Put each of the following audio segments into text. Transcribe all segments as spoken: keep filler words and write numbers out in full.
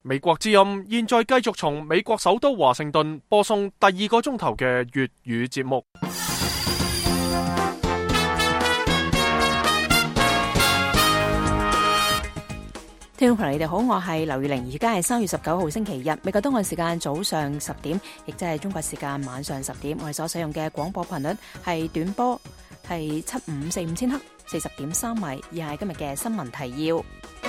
美國之音現在繼續從美國首都華盛頓播送第二個鐘頭嘅粵語節目。 聽眾朋友，你哋好，我係劉月玲，而家係三月十九號星期日，美國東岸時間早上十點，亦即係中國時間晚上十點。我哋所使用嘅廣播頻率係短波，係七五四五千赫，四十點三米。而係今日嘅新聞提要。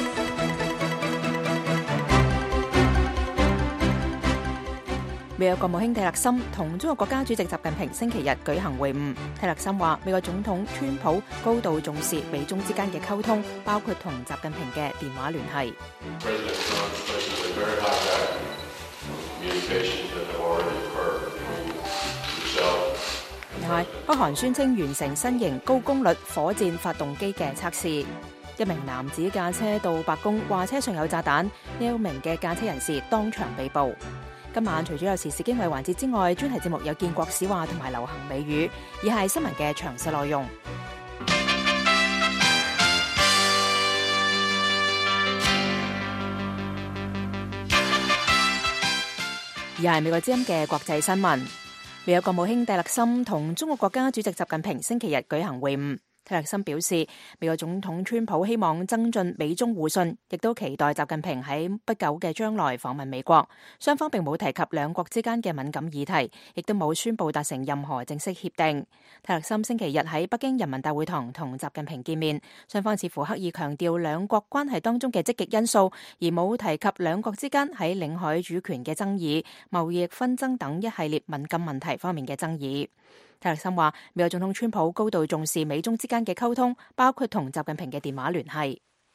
美國國務卿蒂勒森同中國國家主席習近平星期日舉行會晤。蒂勒森話，美國總統川普高度重視美中之間嘅溝通，包括同習近平嘅電話聯繫。另外，北韓宣稱完成新型高功率火箭發動機嘅測試。一名男子駕車到白宮，話車上有炸彈，呢一名嘅駕車人士當場被捕。今晚除咗有時事經緯環節之外，專題節目有建國史話同埋流行美語，而係新聞嘅詳細內容。而係美國之音嘅國際新聞。美國國務卿蒂勒森同中國國家主席習近平星期日舉行會晤。蒂勒森表示，美國總統川普希望增進美中互信，亦都期待習近平喺不久嘅將來訪問美國。雙方並冇提及兩國之間嘅敏感議題，亦都冇宣布達成任何正式協定。蒂勒森星期日喺北京人民大會堂同習近平見面，雙方似乎刻意強調兩國關係當中嘅積極因素，而冇提及兩國之間喺領海主權嘅爭議、貿易紛爭等一系列敏感問題方面嘅爭議。蒂勒森話，美國總統川普高度重視美中之間嘅溝通，包括同習近平嘅電話聯繫。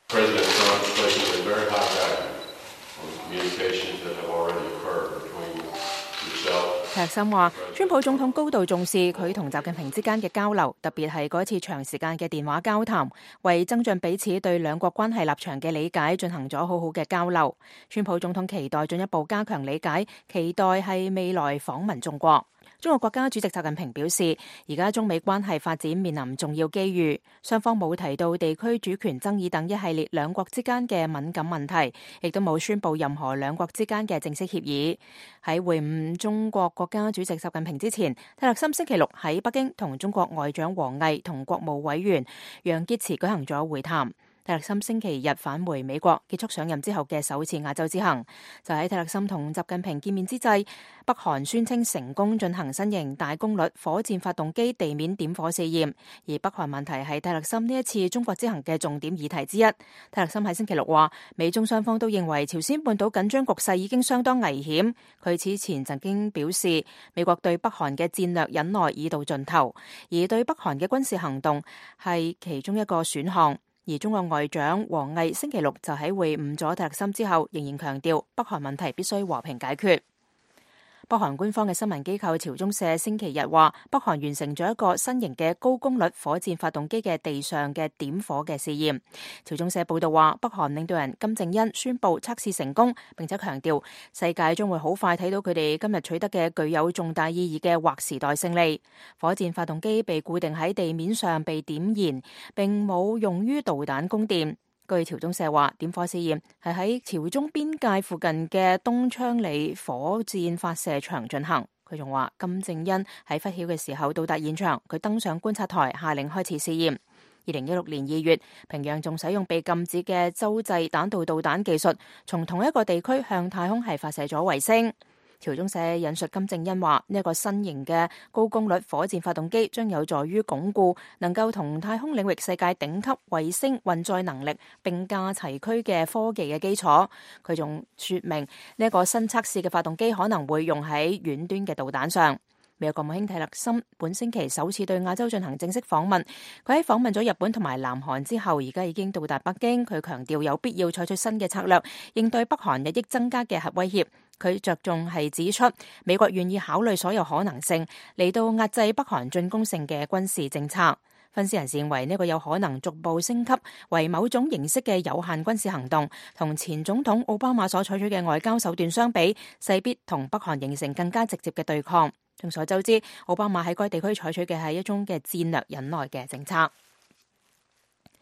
蒂勒森話，川普總統高度重視佢同習近平之間嘅交流，特別係嗰一次長時間嘅電話交談，為增進彼此對兩國關係立場嘅理解，進行咗好好嘅交流。川普總統期待進一步加強理解，期待係未來訪問中國。中國國家主席習近平表示，而家中美關係發展面臨重要機遇，雙方冇提到地區主權爭議等一系列兩國之間嘅敏感問題，亦都冇宣布任何兩國之間嘅正式協議。喺會晤中國國家主席習近平之前，蒂勒森星期六喺北京同中國外長王毅同國務委員楊潔篪舉行咗會談。蒂勒森星期日返回美國，結束上任之後嘅首次亞洲之行。就喺蒂勒森同習近平見面之際，北韓宣稱成功進行新型大功率火箭發動機地面點火試驗，而北韓問題係蒂勒森呢一次中國之行嘅重點議題之一。蒂勒森喺星期六話，美中雙方都認為朝鮮半島緊張局勢已經相當危險。佢此前曾經表示，美國對北韓嘅戰略忍耐已到盡頭，而對北韓嘅軍事行動係其中一個選項。而中國外長王毅星期六就喺會晤咗蒂勒森之後，仍然強調北韓問題必須和平解決。北韓官方嘅新聞機構朝中社星期日話，北韓完成咗一個新型嘅高功率火箭發動機嘅地上嘅點火嘅試驗。朝中社報道話，北韓領導人金正恩宣布測試成功，並且強調世界將會好快睇到佢哋今日取得嘅具有重大意義嘅劃時代勝利。火箭發動機被固定喺地面上被點燃，並冇用於導彈供電。據朝中社話，點火試驗係喺朝中邊界附近嘅東昌里火箭發射場進行。佢仲話，金正恩喺拂曉嘅時候到達現場，佢登上觀察台，下令開始試驗。二零一六年二月，平壤仲使用被禁止嘅洲際彈道導彈技術，從同一個地區向太空系發射咗衛星。朝中社引述金正恩話，呢一個新型嘅高功率火箭發動機將有助於鞏固能夠同太空領域世界頂級衛星運載能力並駕齊驅嘅科技嘅基礎。佢仲說明呢一個新測試嘅發動機可能會用喺遠端嘅導彈上。美國國務卿蒂勒森本星期首次對亞洲進行正式訪問，佢喺訪問咗日本同埋南韓之後，而家已經到達北京。佢強調有必要採取新嘅策略，應對北韓日益增加嘅核威脅。佢着重係指出，美國願意考慮所有可能性，嚟到壓制北韓進攻性嘅軍事政策。分析人士認為呢個有可能逐步升級為某種形式嘅有限軍事行動，同前總統奧巴馬所採取嘅外交手段相比，勢必同北韓形成更加直接嘅對抗。眾所周知，奧巴馬喺該地區採取嘅係一種嘅戰略忍耐嘅政策。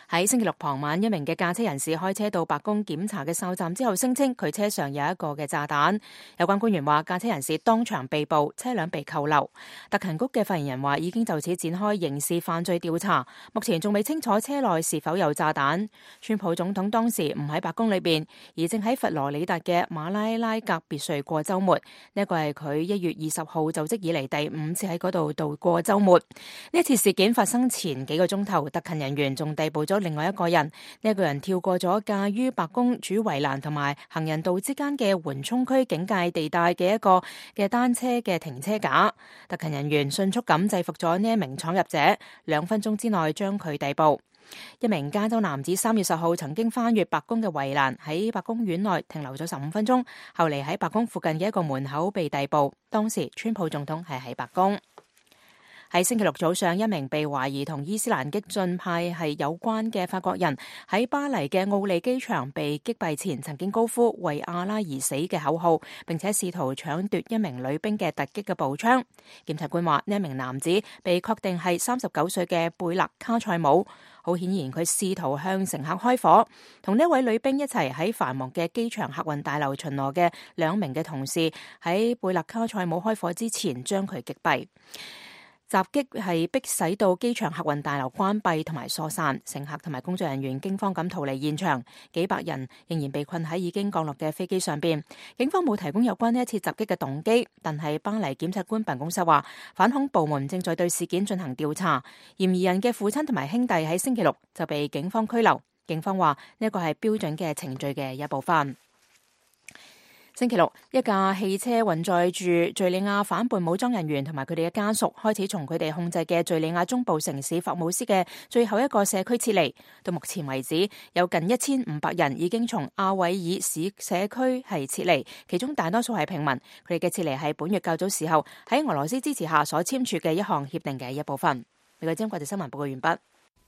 喺星期六傍晚，一名嘅駕車人士開車到白宮檢查嘅哨站之後，聲稱佢車上有一個嘅炸彈。有關官員話，駕車人士當場被捕，車輛被扣留。特勤局嘅發言人話，已經就此展開刑事犯罪調查，目前仲未清楚車內是否有炸彈。川普總統當時唔喺白宮裏邊，而正喺佛羅里達嘅馬拉拉格別墅過週末。呢一個係佢一月二十號就職以嚟第五次喺嗰度度過週末。呢一次事件發生前幾個鐘頭，特勤人員仲逮捕咗另外一個人。呢一個人跳過咗介於白宮主圍欄同埋行人道之間嘅緩衝區警戒地帶嘅一個嘅單車嘅停車架。特勤人員迅速咁制服咗呢一名闖入者，兩分鐘之內將佢逮捕。一名加州男子三月十號曾經翻越白宮嘅圍欄，喺白宮院內停留咗十五分鐘，後嚟喺白宮附近嘅一個門口被逮捕。當時川普總統係喺白宮。喺星期六早上，一名被懷疑同伊斯蘭激進派係有關嘅法國人喺巴黎嘅奧利機場被擊斃前，曾經高呼為阿拉而死嘅口號，並且試圖搶奪一名女兵嘅突擊嘅步槍。檢察官話，呢一名男子被確定係三十九歲嘅貝勒卡塞姆。好顯然，佢試圖向乘客開火。同呢位女兵一齊喺繁忙嘅機場客運大樓巡邏嘅兩名嘅同事喺貝勒卡塞姆開火之前將佢擊斃。襲擊係迫使到機場客運大樓關閉同埋疏散，乘客同埋工作人員驚慌咁逃離現場，幾百人仍然被困喺已經降落嘅飛機上邊。警方冇提供有關呢一次襲擊嘅動機，但係巴黎檢察官辦公室話，反恐部門正在對事件進行調查。嫌疑人嘅父親同埋兄弟喺星期六就被警方拘留。警方話呢一個係標準嘅程序嘅一部分。星期六，一架汽車運載住敘利亞反叛武裝人員同埋佢哋嘅家屬，開始從佢哋控制嘅敘利亞中部城市霍姆斯嘅最後一個社區撤離。到目前為止，有近一千五百人已經從阿維爾市社區係撤離，其中大多數係平民。佢哋嘅撤離係本月較早時候喺俄羅斯支持下所簽署嘅一項協定嘅一部分。美國之音國際新聞報告完畢。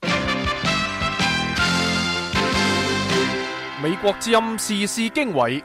美國之音時事經緯。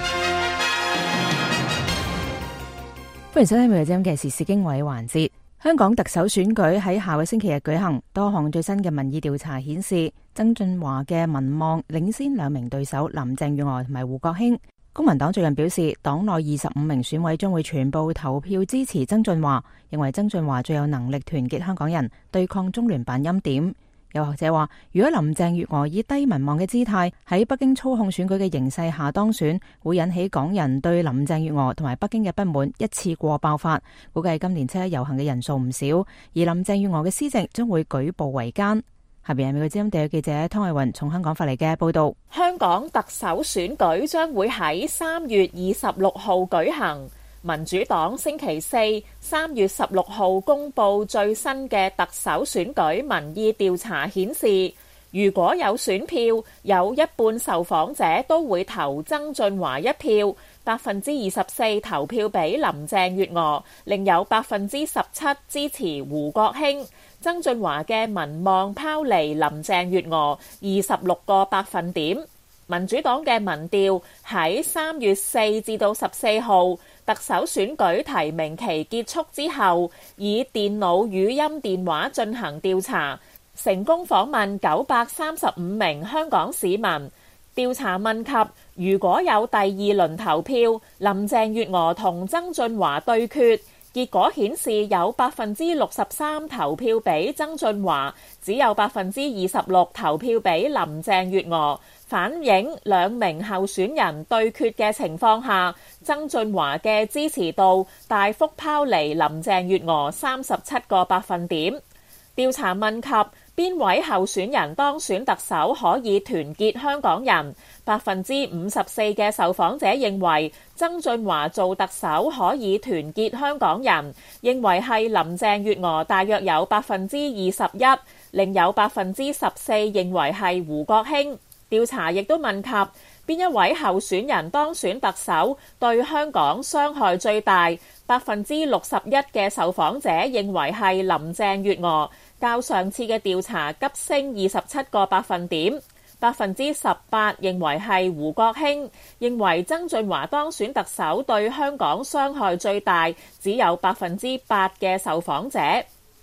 歡迎收聽美國之音嘅時事經緯環節。香港特首選舉喺下個星期日舉行，多項最新嘅民意調查顯示，曾俊華嘅民望領先兩名對手林鄭月娥同埋胡國興。公民黨最近表示，黨內二十五名選委將會全部投票支持曾俊華，認為曾俊華最有能力團結香港人，對抗中聯辦欽點。有學者話，如果林鄭月娥以低民望嘅姿態喺北京操控選舉嘅形勢下當選，會引起港人對林鄭月娥同埋北京嘅不滿一次過爆發。估計今年七一遊行嘅人數唔少，而林鄭月娥嘅施政將會舉步維艱。下邊係美國之音地記者湯慧雲從香港發嚟嘅報道。 香港特首選舉將會喺三月二十六號舉行。民主黨星期四三月十六號公布最新嘅特首選舉民意調查顯示，如果有選票，有一半受訪者都會投曾俊華一票，百分之二十四投票俾林鄭月娥，另有百分之十七支持胡國興。曾俊華嘅民望拋離林鄭月娥二十六個百分點。民主黨嘅民調喺三月四至到十四號特首選舉提名期結束之後，以電腦語音電話進行調查，成功訪問九百三十五名香港市民。調查問及如果有第二輪投票，林鄭月娥同曾俊華對決，結果顯示有百分之六十三投票俾曾俊華，只有百分之二十六投票俾林鄭月娥。反映兩名候選人對決嘅情況下，曾俊華嘅支持度大幅拋離林鄭月娥三十七個百分點。調查問及邊位候選人當選特首可以團結香港人，百分之五十四嘅受訪者認為曾俊華做特首可以團結香港人，認為係林鄭月娥大約有百分之二十一，另有百分之十四認為係胡國興。調查亦都問及邊一位候選人當選特首對香港傷害最大，百分之六十一嘅受訪者認為係林鄭月娥，較上次嘅調查急升二十七個百分點。百分之十八認為係胡國興，認為曾俊華當選特首對香港傷害最大，只有百分之八嘅受訪者。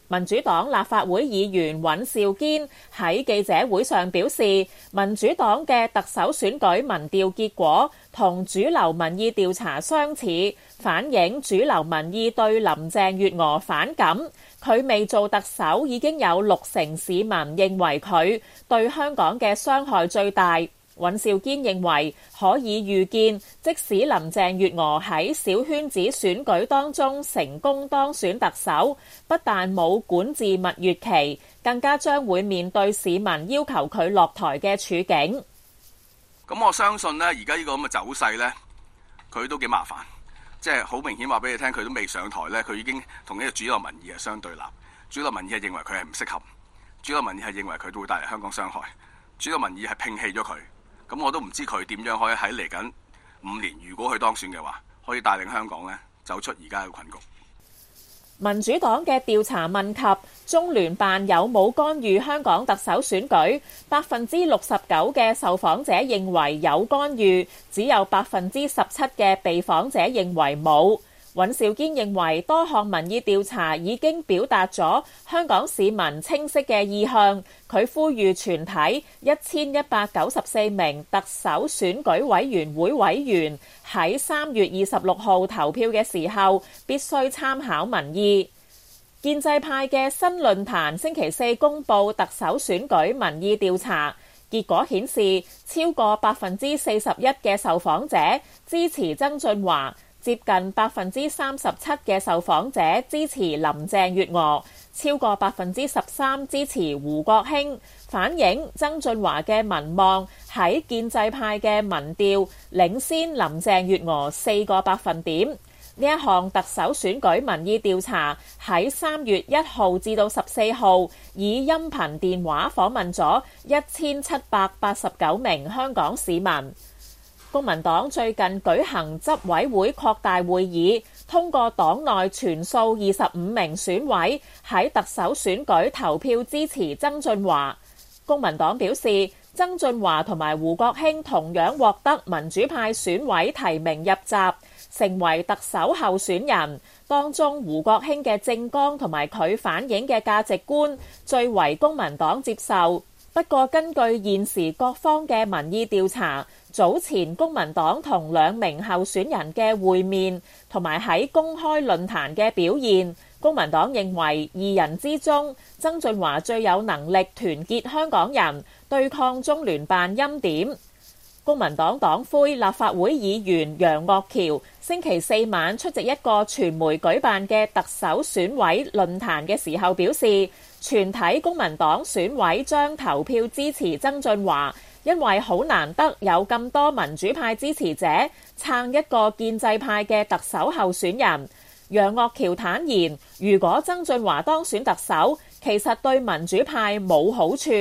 民主黨立法會議員尹兆堅喺記者會上表示，民主黨嘅特首選舉民調結果同主流民意調查相似，反映主流民意對林鄭月娥反感。佢未做特首已經有六成市民認為佢對香港嘅傷害最大。尹兆堅認為可以預見，即使林鄭月娥喺小圈子選舉當中成功當選特首，不但冇管治蜜月期，更加將會面對市民要求佢落台嘅處境。 咁我相信呢，而家呢個咁嘅走勢呢，佢都幾麻煩，即係好明顯話俾你聽，佢都未上台呢，佢已經同呢個主流民意係相對立。主流民意係認為佢係唔適合，主流民意係認為佢都會帶嚟香港傷害，主流民意係摒棄咗佢。咁我都唔知佢點樣可以喺嚟緊五年，如果佢當選嘅話，可以帶領香港呢走出而家嘅困局。 民主黨嘅調查問及中聯辦有冇干預香港特首選舉，百分之六十九嘅受訪者認為有干預，只有百分之十七嘅被訪者認為冇。尹兆堅認為多項民意調查已經表達咗香港市民清晰嘅意向，佢呼籲全體一千一百九十四名特首選舉委員會委員喺三月二十六號投票嘅時候必須參考民意。建制派嘅新論壇星期四公布特首選舉民意調查結果顯示，超過百分之四十一嘅受訪者支持曾俊華，接近百分之三十七嘅受訪者支持林鄭月娥，超過百分之十三支持胡國興，反映曾俊華嘅民望喺建制派嘅民調領先林鄭月娥四個百分點。呢一項特首選舉民意調查喺三月一號至到十四號以音頻電話訪問咗一千七百八十九名香港市民。公民黨最近舉行執委會擴大會議，通過黨內全數二十五名選委喺特首選舉投票支持曾俊華。公民黨表示，曾俊華同埋胡國興同樣獲得民主派選委提名入閘，成為特首候選人。當中胡國興嘅政綱同埋佢反映嘅價值觀最為公民黨接受。不過根據現時各方嘅民意調查，早前公民黨同兩名候選人嘅會面同埋喺公開論壇嘅表現，公民黨認為二人之中，曾俊華最有能力團結香港人，對抗中聯辦欽點。公民黨黨魁立法會議員楊岳橋星期四晚出席一個傳媒舉辦嘅特首選委論壇嘅時候表示，全體公民黨選委將投票支持曾俊華，因為好難得有咁多民主派支持者撐一個建制派嘅特首候選人。楊岳橋坦言，如果曾俊華當選特首，其實對民主派冇好處。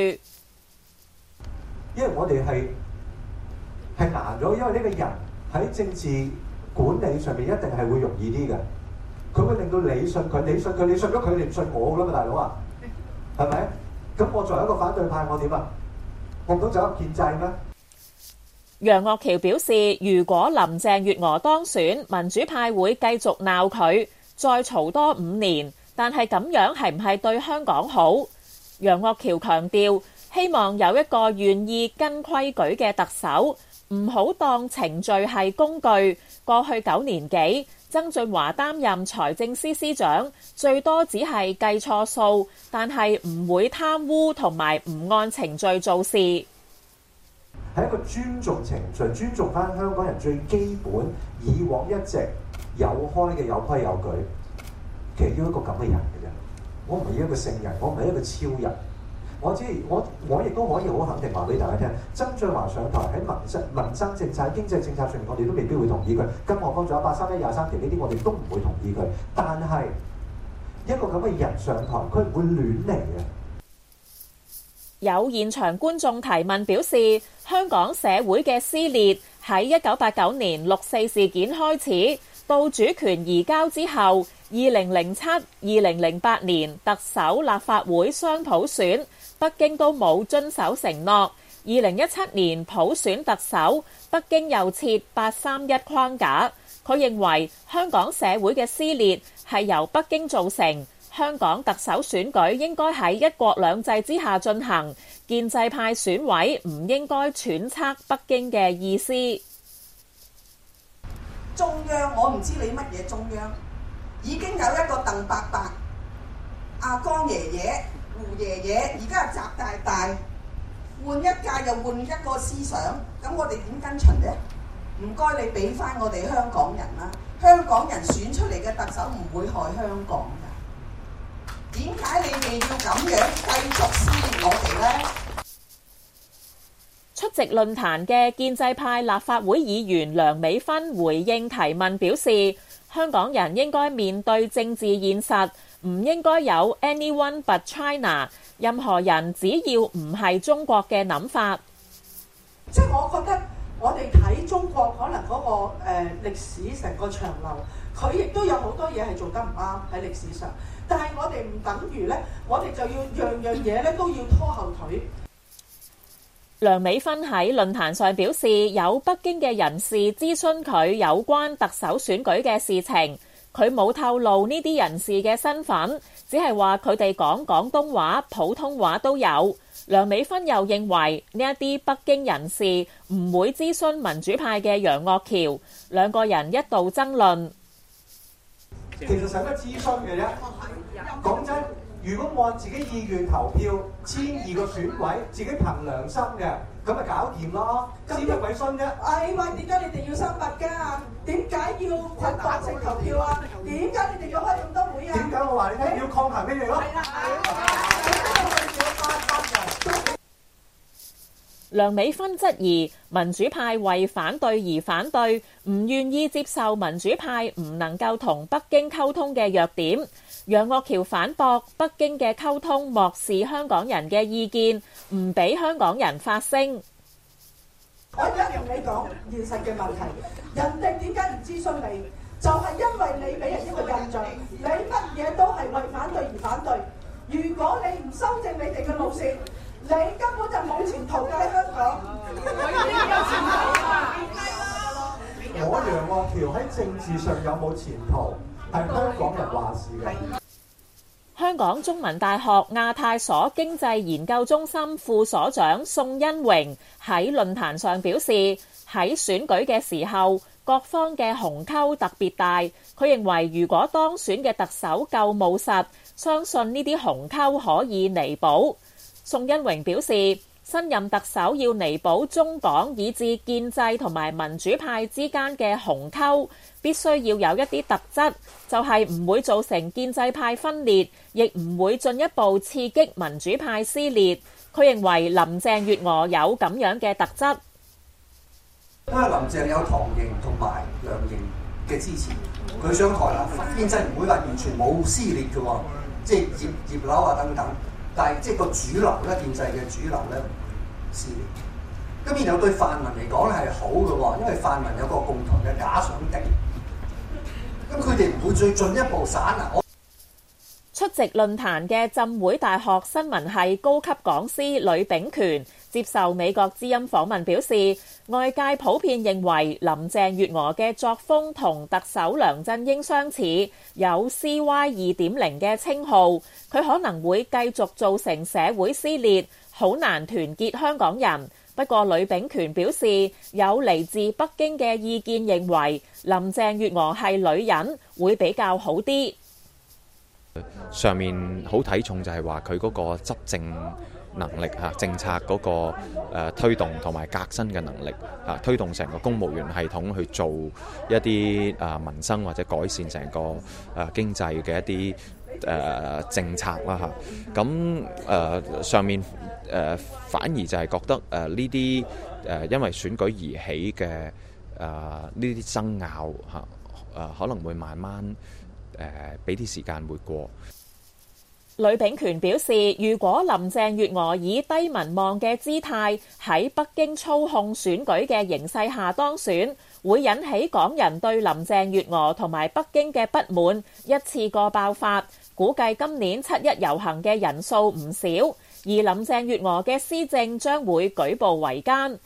因為我哋係係難咗，因為呢個人喺政治管理上面一定係會容易啲嘅。佢會令到你信佢，你信佢，你信咗佢，你唔信我㗎嘛，大佬啊，係咪？咁我作為一個反對派，我點啊？我唔通走入建制咩？ 楊岳橋表示，如果林鄭月娥當選，民主派會繼續鬧佢，再嘈多五年。但係咁樣係唔係對香港好？楊岳橋強調，希望有一個願意跟規矩嘅特首，唔好當程序係工具。過去九年幾，曾俊華擔任財政司司長，最多只係計錯數，但係唔會貪污同埋唔按程序做事。 係一個尊重程序、尊重翻香港人最基本以往一直有開嘅有規有矩。其實要一個咁嘅人嘅啫，我唔係一個聖人，我唔係一個超人。我知我我亦都可以好肯定話俾大家聽，曾俊華上台喺民生民生政策、經濟政策上面，我哋都未必會同意佢。更何況仲有八三一廿三條呢啲，我哋都唔會同意佢。但係一個咁嘅人上台，佢唔會亂嚟嘅。 有現場觀眾提問表示，香港社會嘅撕裂喺一九八九年六四事件開始，到主權移交之後，二零零七、二零零八年特首、立法會雙普選，北京都冇遵守承諾。二零一七年普選特首，北京又設八三一框架。佢認為香港社會嘅撕裂係由北京造成， 香港特首選舉應該喺一國兩制之下進行，建制派選委唔應該揣測北京嘅意思。 中央我唔知你乜嘢中央，已經有一個鄧伯伯、阿江爺爺、胡爺爺，而家係習大大，換一屆又換一個思想，咁我哋點跟循呢？唔該你俾翻我哋香港人啦，香港人選出嚟嘅特首唔會害香港㗎，點解你哋要咁樣繼續撕裂我哋呢？ 出席論壇嘅建制派立法會議員梁美芬回應提問表示，香港人應該面對政治現實，唔應該有 anyone but China， 任何人只要唔係中國嘅諗法。 即係我覺得我哋睇中國可能嗰、那個誒、呃、歷史成個長流，佢亦都有好多嘢係做得唔啱喺歷史上，但係我哋唔等於咧，我哋就要樣樣嘢咧都要拖後腿。 梁美芬喺論壇上表示，有北京嘅人士諮詢佢有關特首選舉嘅事情，佢冇透露呢啲人士嘅身份，只係話佢哋講廣東話、普通話都有。梁美芬又認為呢一啲北京人士唔會諮詢民主派嘅楊岳橋，兩個人一度爭論。 其實使乜諮詢嘅啫？講真，如果按自己意願投票，千二個選委自己憑良心嘅，咁咪搞掂咯。諮乜鬼詢啫？ 哎喂，點解你哋要三百加？點解要群發性投票啊？點解你哋要開咁多會啊？點解我話你聽要抗衡咩嘢咯？ 梁美芬質疑民主派為反對而反對，唔願意接受民主派唔能夠同北京溝通嘅弱點。楊岳橋反駁北京嘅溝通漠視香港人嘅意見，唔俾香港人發聲。 我而家同你講現實嘅問題，人哋點解唔諮詢你？就係因為你俾人一個印象，你乜嘢都係為反對而反對。如果你唔修正你哋嘅路線，你根本就冇前途嘅喺香港。 我楊岳橋喺政治上有冇前途，係香港人話事嘅。 香港中文大學亞太所經濟研究中心副所長宋恩榮喺論壇上表示，喺選舉嘅時候，各方嘅鴻溝特別大。佢認為如果當選嘅特首夠務實，相信呢啲鴻溝可以彌補。宋恩榮表示，新任特首要彌補中港以至建制同埋民主派之間嘅鴻溝，必須要有一啲特質，就係唔會造成建制派分裂，亦唔會進一步刺激民主派撕裂。佢認為林鄭月娥有咁樣嘅特質。 因為林鄭有唐營同埋梁營嘅支持，佢上台啦，建制唔會話完全冇撕裂嘅喎，即係葉葉劉啊等等。但係即係個主流咧，建制嘅主流咧撕裂。咁然後對泛民嚟講咧係好嘅喎，因為泛民有個共同嘅假想敵。咁佢哋唔會再進一步散啊！ 出席論壇嘅浸會大學新聞系高級講師呂秉權接受美國之音訪問表示，外界普遍認為林鄭月娥嘅作風同特首梁振英相似，有 C Y 二點零 嘅稱號，佢可能會繼續造成社會撕裂，好難團結香港人。不過呂秉權表示，有嚟自北京嘅意見認為林鄭月娥係女人，會比較好啲。 上面好睇重就係話佢嗰個執政能力嚇，政策嗰個誒推動同埋革新嘅能力嚇，推動成個公務員系統去做一啲誒民生或者改善成個誒經濟嘅一啲誒政策啦嚇。咁誒上面誒反而就係覺得誒呢啲誒因為選舉而起嘅誒呢啲爭拗嚇誒可能會慢慢誒俾啲時間會過。 呂秉權表示，如果林鄭月娥以低民望嘅姿態喺北京操控選舉嘅形勢下當選，會引起港人對林鄭月娥同埋北京嘅不滿，一次過爆發。估計今年七一遊行嘅人數唔少，而林鄭月娥嘅施政將會舉步維艱。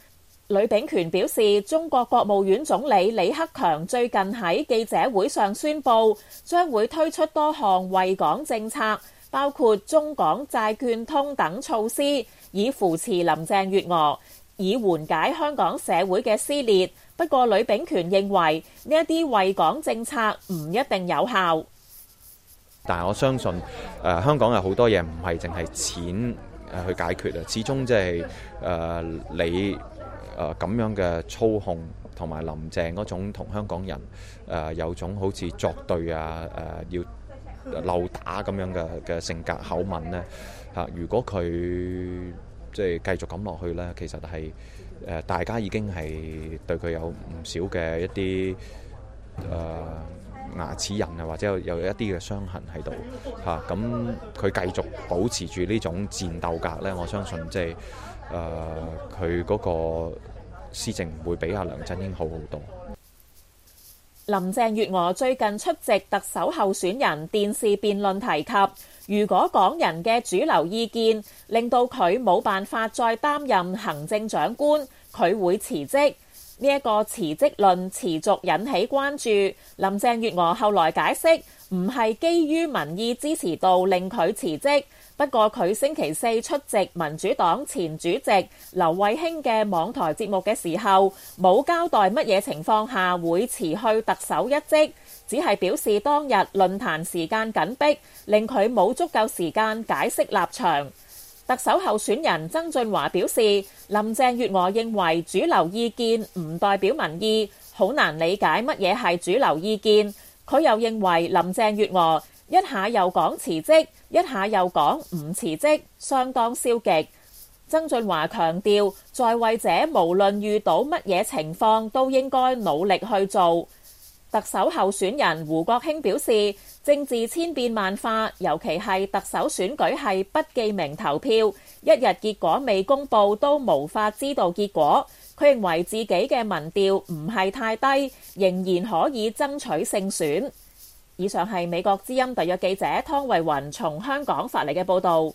呂炳權表示，中國國務院總理李克強最近喺記者會上宣布，將會推出多項惠港政策，包括中港債券通等措施，以扶持林鄭月娥，以緩解香港社會嘅撕裂。不過，呂炳權認為呢一啲惠港政策唔一定有效。 但係我相信，誒、呃、香港有好多嘢唔係淨係錢誒去解決啊，始終即係誒你。誒咁、呃、樣嘅操控同埋林鄭嗰種同香港人誒、呃、有種好似作對啊誒、呃、要漏打咁樣嘅嘅性格口吻咧嚇、啊，如果佢即係繼續咁落去咧，其實係誒、呃、大家已經係對佢有唔少嘅一啲誒、呃、牙齒印啊，或者有有一啲嘅傷痕喺度嚇，咁、啊、佢繼續保持住呢種戰鬥格咧，我相信即係。誒佢嗰個施政會比阿梁振英好好多。 林鄭月娥最近出席特首候選人電視辯論提及，如果港人嘅主流意見令到佢冇辦法再擔任行政長官，佢會辭職。呢一個辭職論持續引起關注。林鄭月娥後來解釋，唔係基於民意支持度令佢辭職。不過佢星期四出席民主黨前主席劉慧卿嘅網台節目嘅時候，冇交代乜嘢情況下會辭去特首一職，只係表示當日論壇時間緊迫，令佢冇足夠時間解釋立場。特首候選人曾俊華表示，林鄭月娥認為主流意見唔代表民意，好難理解乜嘢係主流意見。佢又認為林鄭月娥一下又講辭職，一下又講唔辭職，相當消極。曾俊華強調，在位者無論遇到乜嘢情況，都應該努力去做。特首候選人胡國興表示，政治千變萬化，尤其係特首選舉係不記名投票，一日結果未公佈都無法知道結果。佢認為自己嘅民調唔係太低，仍然可以爭取勝選。以上係美國之音特約記者湯慧雲從香港發嚟嘅報導。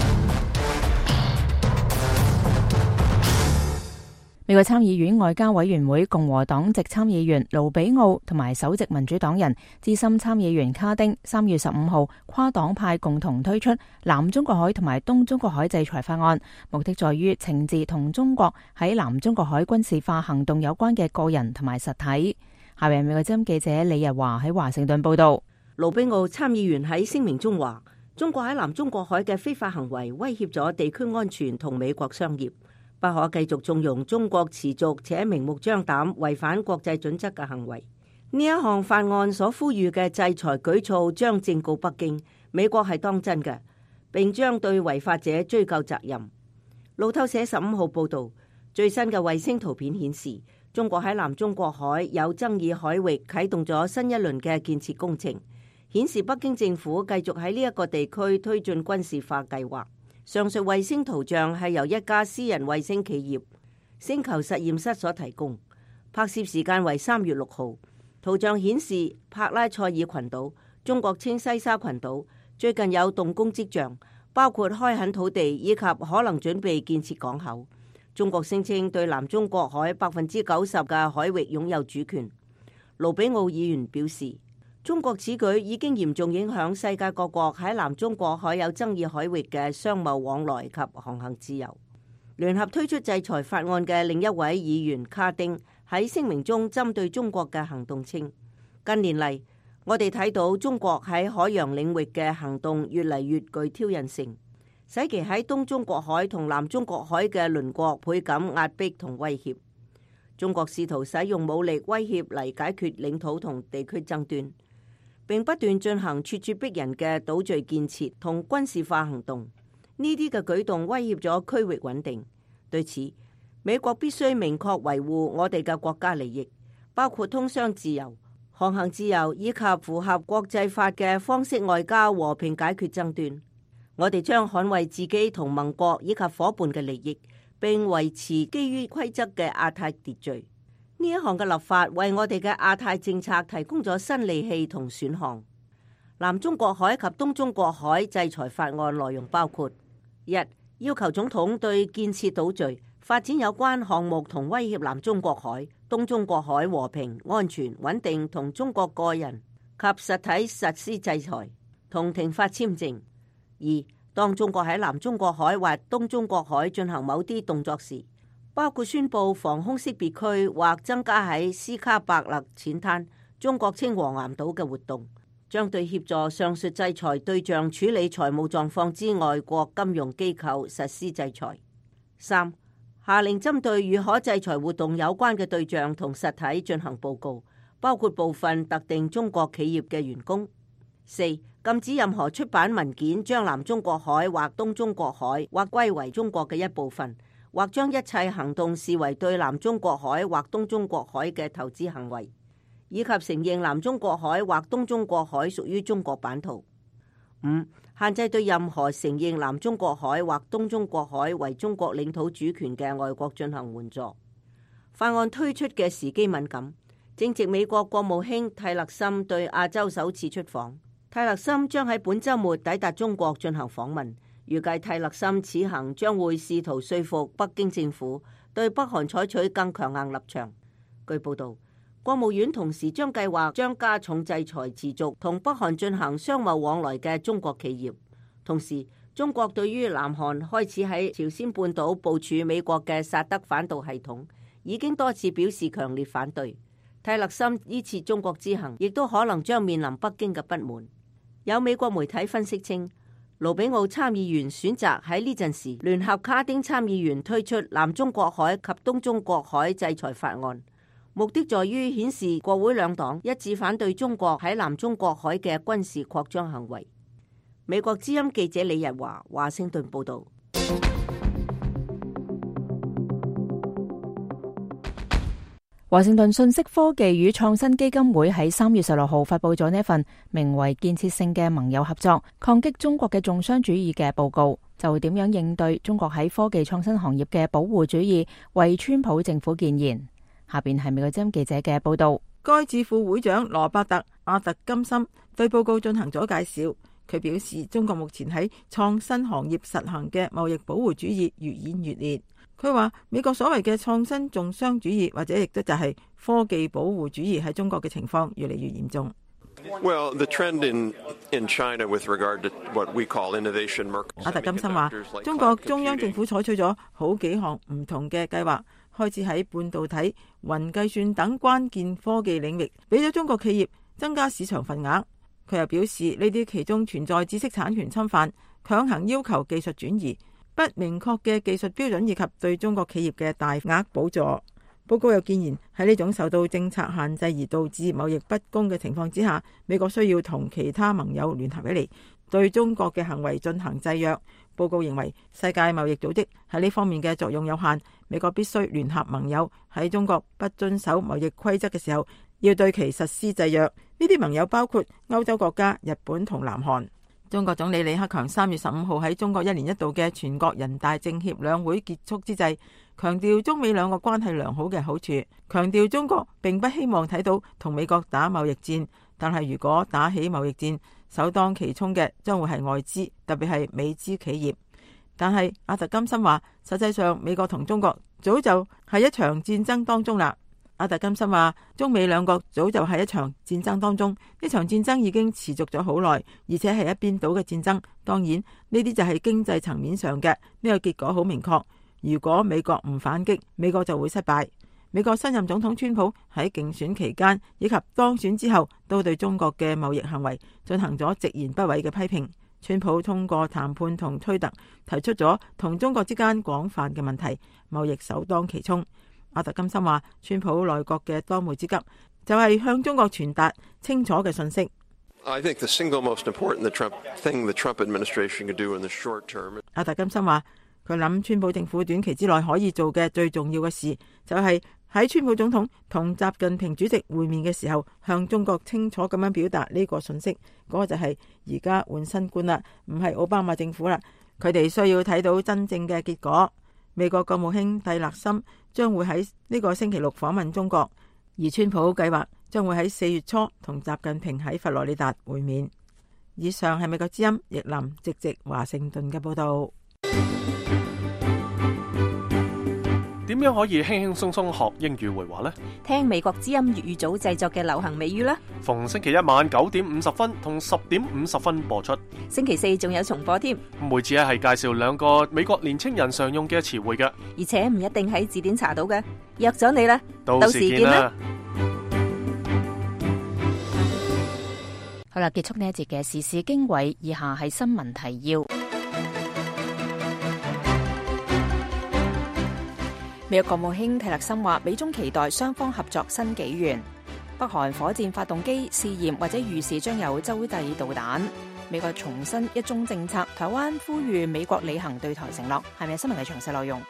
美國參議院外交委員會共和黨籍參議員盧比奧同埋首席民主黨人資深參議員卡丁三月十五號跨黨派共同推出南中國海同埋東中國海制裁法案，目的在於懲治同中國喺南中國海軍事化行動有關嘅個人同埋實體。下面美國之音記者李日華喺華盛頓報道。 盧比奧參議員喺聲明中話，中國喺南中國海嘅非法行為威脅咗地區安全同美國商業，不可繼續縱容中國持續且明目張膽違反國際準則嘅行為。呢一項法案所呼籲嘅制裁舉措將正告北京，美國係當真嘅，並將對違法者追究責任。路透社十五號報道，最新嘅衛星圖片顯示，中國喺南中國海有爭議海域啟動咗新一輪嘅建設工程，顯示北京政府繼續喺呢一個地區推進軍事化計劃。上述衛星圖像係由一家私人衛星企業星球實驗室所提供，拍攝時間為三月六號。圖像顯示帕拉塞爾群島，中國稱西沙群島，最近有動工跡象，包括開墾土地以及可能準備建設港口。中國聲稱對南中國海百分之九十嘅海域擁有主權。盧比奧議員表示，中國此舉已經嚴重影響世界各國喺南中國海有爭議海域嘅商貿往來及航行自由。聯合推出制裁法案嘅另一位議員卡丁喺聲明中針對中國嘅行動稱，近年嚟我哋睇到中國喺海洋領域嘅行動越嚟越具挑釁性，使其喺東中國海同南中國海嘅鄰國倍感壓迫同威脅。中國試圖使用武力威脅嚟解決領土同地區爭端，並不斷進行咄咄逼人嘅島嶼建設同軍事化行動。呢啲嘅舉動威脅咗區域穩定。對此，美國必須明確維護我哋嘅國家利益，包括通商自由、航行自由以及符合國際法嘅方式外交和平解決爭端。我哋將捍衛自己同盟國以及夥伴嘅利益，並維持基於規則嘅亞太秩序。呢一項嘅立法為我哋嘅亞太政策提供咗新利器同選項。南中國海及東中國海制裁法案內容包括：一、要求總統對建設島嶼、 發展有關項目同威脅南中國海、東中國海和平、安全、穩定同中國個人及實體實施制裁同停發簽證。二、當中國喺南中國海或東中國海進行某啲動作時，包括宣布防空識別區或增加喺斯卡伯勒淺灘（中國稱黃岩島）嘅活動，將對協助上述制裁對象處理財務狀況之外國金融機構實施制裁。三、下令針對與可制裁活動有關嘅對象同實體進行報告，包括部分特定中國企業嘅員工。四、禁止任何出版文件將南中國海或東中國海或歸為中國嘅一部分，或將一切行動視為對南中國海或東中國海嘅投資行為，以及承認南中國海或東中國海屬於中國版圖。五、限制對任何承認南中國海或東中國海為中國領土主權嘅外國進行援助。法案推出嘅時機敏感，正值美國國務卿蒂勒森對亞洲首次出訪。蒂勒森將喺本週末抵達中國進行訪問，預計蒂勒森此行將會試圖說服北京政府對北韓採取更強硬立場。據報導，國務院同時將計劃將加重制裁持續同北韓進行商貿往來嘅中國企業。同時，中國對於南韓開始喺朝鮮半島部署美國嘅薩德反導系統，已經多次表示強烈反對。蒂勒森呢次中國之行，亦都可能將面臨北京嘅不滿。有美國媒體分析稱，盧比奧參議員選擇喺呢陣時聯合卡丁參議員推出南中國海及東中國海制裁法案，目的在於顯示國會兩黨一致反對中國喺南中國海嘅軍事擴張行為。美國之音記者李日華華盛頓報道。 華盛頓信息科技與創新基金會喺三月十六號發佈咗呢一份名為建設性嘅盟友合作，抗擊中國嘅重商主義嘅報告，就點樣應對中國喺科技創新行業嘅保護主義，為川普政府建言。下邊係美國之音記者嘅報道。 該智庫會長羅伯特阿特金森對報告進行咗介紹。佢表示，中國目前喺創新行業實行嘅貿易保護主義越演越烈。佢話美國所謂嘅創新重商主義，或者亦都就係科技保護主義喺中國嘅情況越嚟越嚴重。 Well, the trend in in China with regard to what we call innovation market. 阿特金森話，中國中央政府採取咗好幾項唔同嘅計劃，開始喺半導體、雲計算等關鍵科技領域，俾咗中國企業增加市場份額。佢又表示，呢啲其中存在知識產權侵犯、強行要求技術轉移、不明確嘅技術標準以及對中國企業嘅大額補助。報告又建言，喺呢種受到政策限制而導致貿易不公嘅情況之下，美國需要同其他盟友聯合起嚟，對中國嘅行為進行制約。報告認為，世界貿易組織喺呢方面嘅作用有限，美國必須聯合盟友喺中國不遵守貿易規則嘅時候，要對其實施制約。呢啲盟友包括歐洲國家、日本同南韓。中國總理李克強三月十五號喺中國一年一度嘅全國人大政協兩會結束之際，強調中美兩個關係良好嘅好處，強調中國並不希望睇到同美國打貿易戰，但係如果打起貿易戰，首當其衝嘅將會係外資，特別係美資企業。但係阿特金森話，實際上美國同中國早就喺一場戰爭當中啦。阿特金森話，中美兩國早就喺一場戰爭當中，呢場戰爭已經持續咗好耐，而且係一邊倒嘅戰爭。當然呢啲就係經濟層面上嘅，呢個結果好明確。如果美國唔反擊，美國就會失敗。美國新任總統川普喺競選期間以及當選之後，都對中國嘅貿易行為進行咗直言不諱嘅批評。川普通過談判同推特提出咗同中國之間廣泛嘅問題，貿易首當其衝。阿特金森話，川普內閣嘅當務之急就係向中國傳達清楚嘅信息。 I think the single most important the Trump thing the Trump administration could do in the short term. 阿特金森話，佢諗川普政府短期之內可以做嘅最重要嘅事，就係喺川普總統同習近平主席會面嘅時候，向中國清楚咁樣表達呢個信息。嗰個就係而家換新冠啦，唔係奧巴馬政府啦。佢哋需要睇到真正嘅結果。美國國務卿蒂勒森將會喺呢個星期六訪問中國，而川普計劃將會喺四月初同習近平喺佛羅里達會面。以上係美國之音奕林直直華盛頓嘅報道。 點樣可以輕輕鬆鬆學英語會話呢？ 聽美國之音粵語組製作嘅流行美語啦。 逢星期一晚九點五十分同十點五十分播出。 星期四仲有重播添。 每次咧係介紹兩個美國年青人常用嘅詞彙嘅， 而且唔一定喺字典查到嘅。約咗你啦， 到時見啦。 好啦，結束呢一節嘅時事經緯，以下係新聞提要。美國國務卿蒂勒森話，美中期待雙方合作新紀元。北韓火箭發動機試驗或者預示將有洲際導彈。美國重申一中政策，台灣呼籲美國履行對台承諾。係咪新聞嘅詳細內容？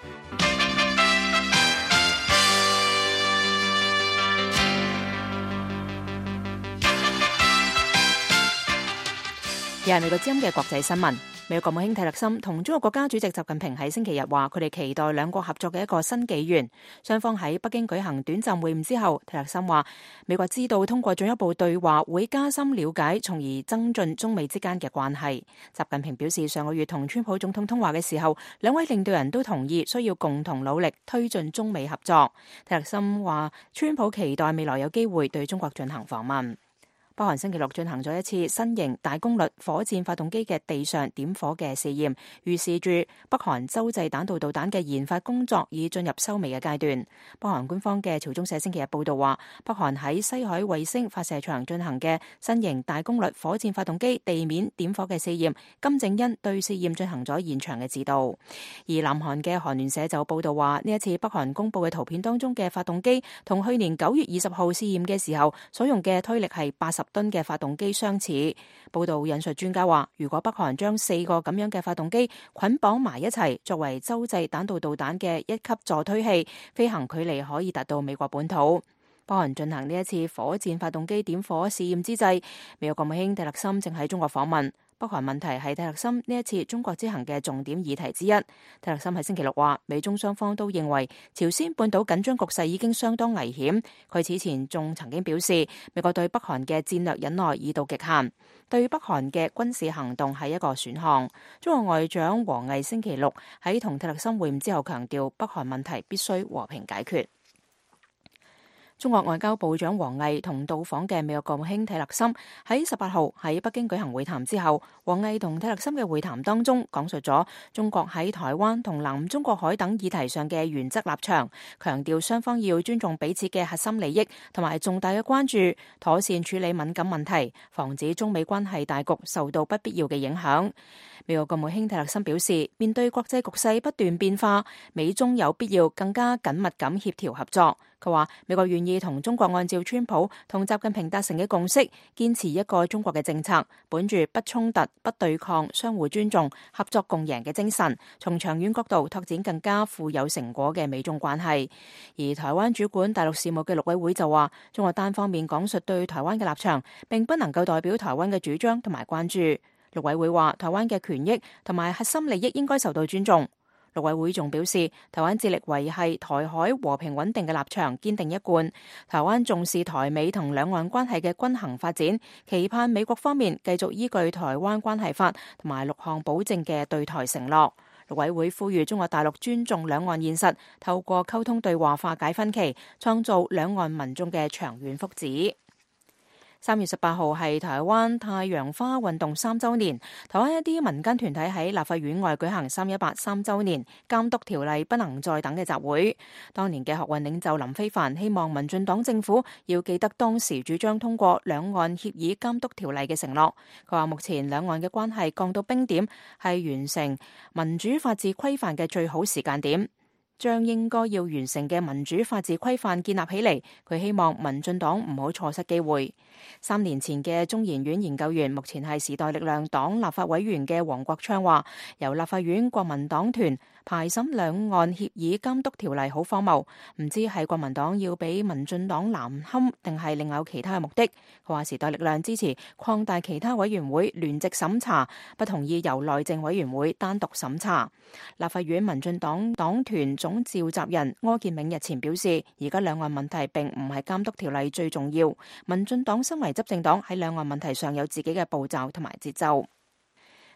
又係美國之音嘅國際新聞。美國國務卿蒂勒森同中國國家主席習近平喺星期日話，佢哋期待兩國合作嘅一個新紀元。雙方喺北京舉行短暫會晤之後，蒂勒森話，美國知道通過進一步對話會加深了解，從而增進中美之間嘅關係。習近平表示，上個月同川普總統通話嘅時候，兩位領導人都同意需要共同努力推進中美合作。蒂勒森話，川普期待未來有機會對中國進行訪問。北韓星期六進行咗一次新型大功率火箭發動機嘅地上點火嘅試驗，預示住北韓洲際彈道導彈嘅研發工作已進入收尾嘅階段。北韓官方嘅朝中社星期日報道話，北韓喺西海衛星發射場進行嘅新型大功率火箭發動機地面點火嘅試驗，金正恩對試驗進行咗現場嘅指導。而南韓嘅韓聯社就報道話，呢一次北韓公布嘅圖片當中嘅發動機同去年九月二十號試驗嘅時候所用嘅推力係八十噸嘅發動機相似。報道引述專家話，如果北韓將四個咁樣嘅發動機捆綁埋一齊，作為洲際彈道導彈嘅一級助推器，飛行距離可以達到美國本土。北韓進行呢一次火箭發動機點火試驗之際，美國國務卿蒂勒森正喺中國訪問。北韓問題係蒂勒森呢一次中國之行嘅重點議題之一。蒂勒森喺星期六話，美中雙方都認為朝鮮半島緊張局勢已經相當危險。佢此前仲曾經表示，美國對北韓嘅戰略忍耐已到極限，對北韓嘅軍事行動係一個選項。中國外長王毅星期六喺同蒂勒森會晤之後強調，北韓問題必須和平解決。中國外交部長王毅同到訪嘅美國國務卿蒂勒森喺十八號喺北京舉行會談之後，王毅同蒂勒森嘅會談當中講述咗中國喺台灣同南中國海等議題上嘅原則立場，強調雙方要尊重彼此嘅核心利益同埋重大嘅關注，妥善處理敏感問題，防止中美關係大局受到不必要嘅影響。美國國務卿蒂勒森表示，面對國際局勢不斷變化，美中有必要更加緊密咁協調合作。佢話美國願意同中國按照川普同習近平達成嘅共識，堅持一個中國嘅政策，本住不衝突、不對抗、相互尊重、合作共贏嘅精神，從長遠角度拓展更加富有成果嘅美中關係。而台灣主管大陸事務嘅陸委會就話，中國單方面講述對台灣嘅立場，並不能夠代表台灣嘅主張同埋關注。陸委會話，台灣嘅權益同埋核心利益應該受到尊重。陸委會仲表示，台灣致力維繫台海和平穩定嘅立場堅定一貫，台灣重視台美同兩岸關係嘅均衡發展，期盼美國方面繼續依據台灣關係法同埋六項保證嘅對台承諾。陸委會呼籲中國大陸尊重兩岸現實，透過溝通對話化解分歧，創造兩岸民眾嘅長遠福祉。三月十八號係台灣太陽花運動三週年，台灣一啲民間團體喺立法院外舉行三一八三週年監督條例不能再等嘅集會。當年嘅學運領袖林飛帆希望民進黨政府要記得當時主張通過兩岸協議監督條例嘅承諾。佢話目前兩岸嘅關係降到冰點，係完成民主法治規範嘅最好時間點。將應該要完成嘅民主法治規範建立起嚟，佢希望民進黨唔好錯失機會。三年前嘅中研院研究員，目前係時代力量黨立法委員嘅黃國昌話，由立法院國民黨團排審兩岸協議監督條例好荒謬，唔知係國民黨要俾民進黨難堪，定係另有其他嘅目的。佢話時代力量支持擴大其他委員會聯席審查，不同意由內政委員會單獨審查。立法院民進黨黨團總召集人柯建銘日前表示，而家兩岸問題並唔係監督條例最重要，民進黨身為執政黨喺兩岸問題上有自己嘅步驟同埋節奏。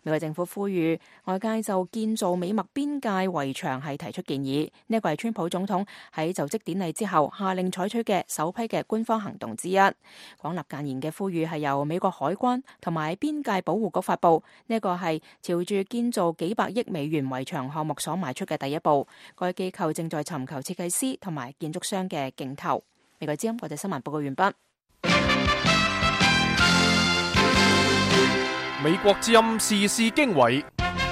美國政府呼籲外界就建造美墨邊界圍牆係提出建議，呢一個係川普總統喺就職典禮之後下令採取嘅首批嘅官方行動之一。廣納諫言嘅呼籲係由美國海關同埋邊界保護局發布，呢一個係朝住建造幾百億美元圍牆項目所邁出嘅第一步。該機構正在尋求設計師同埋建築商嘅競投。美國之音國際新聞報告完畢。 美國之音時事經緯，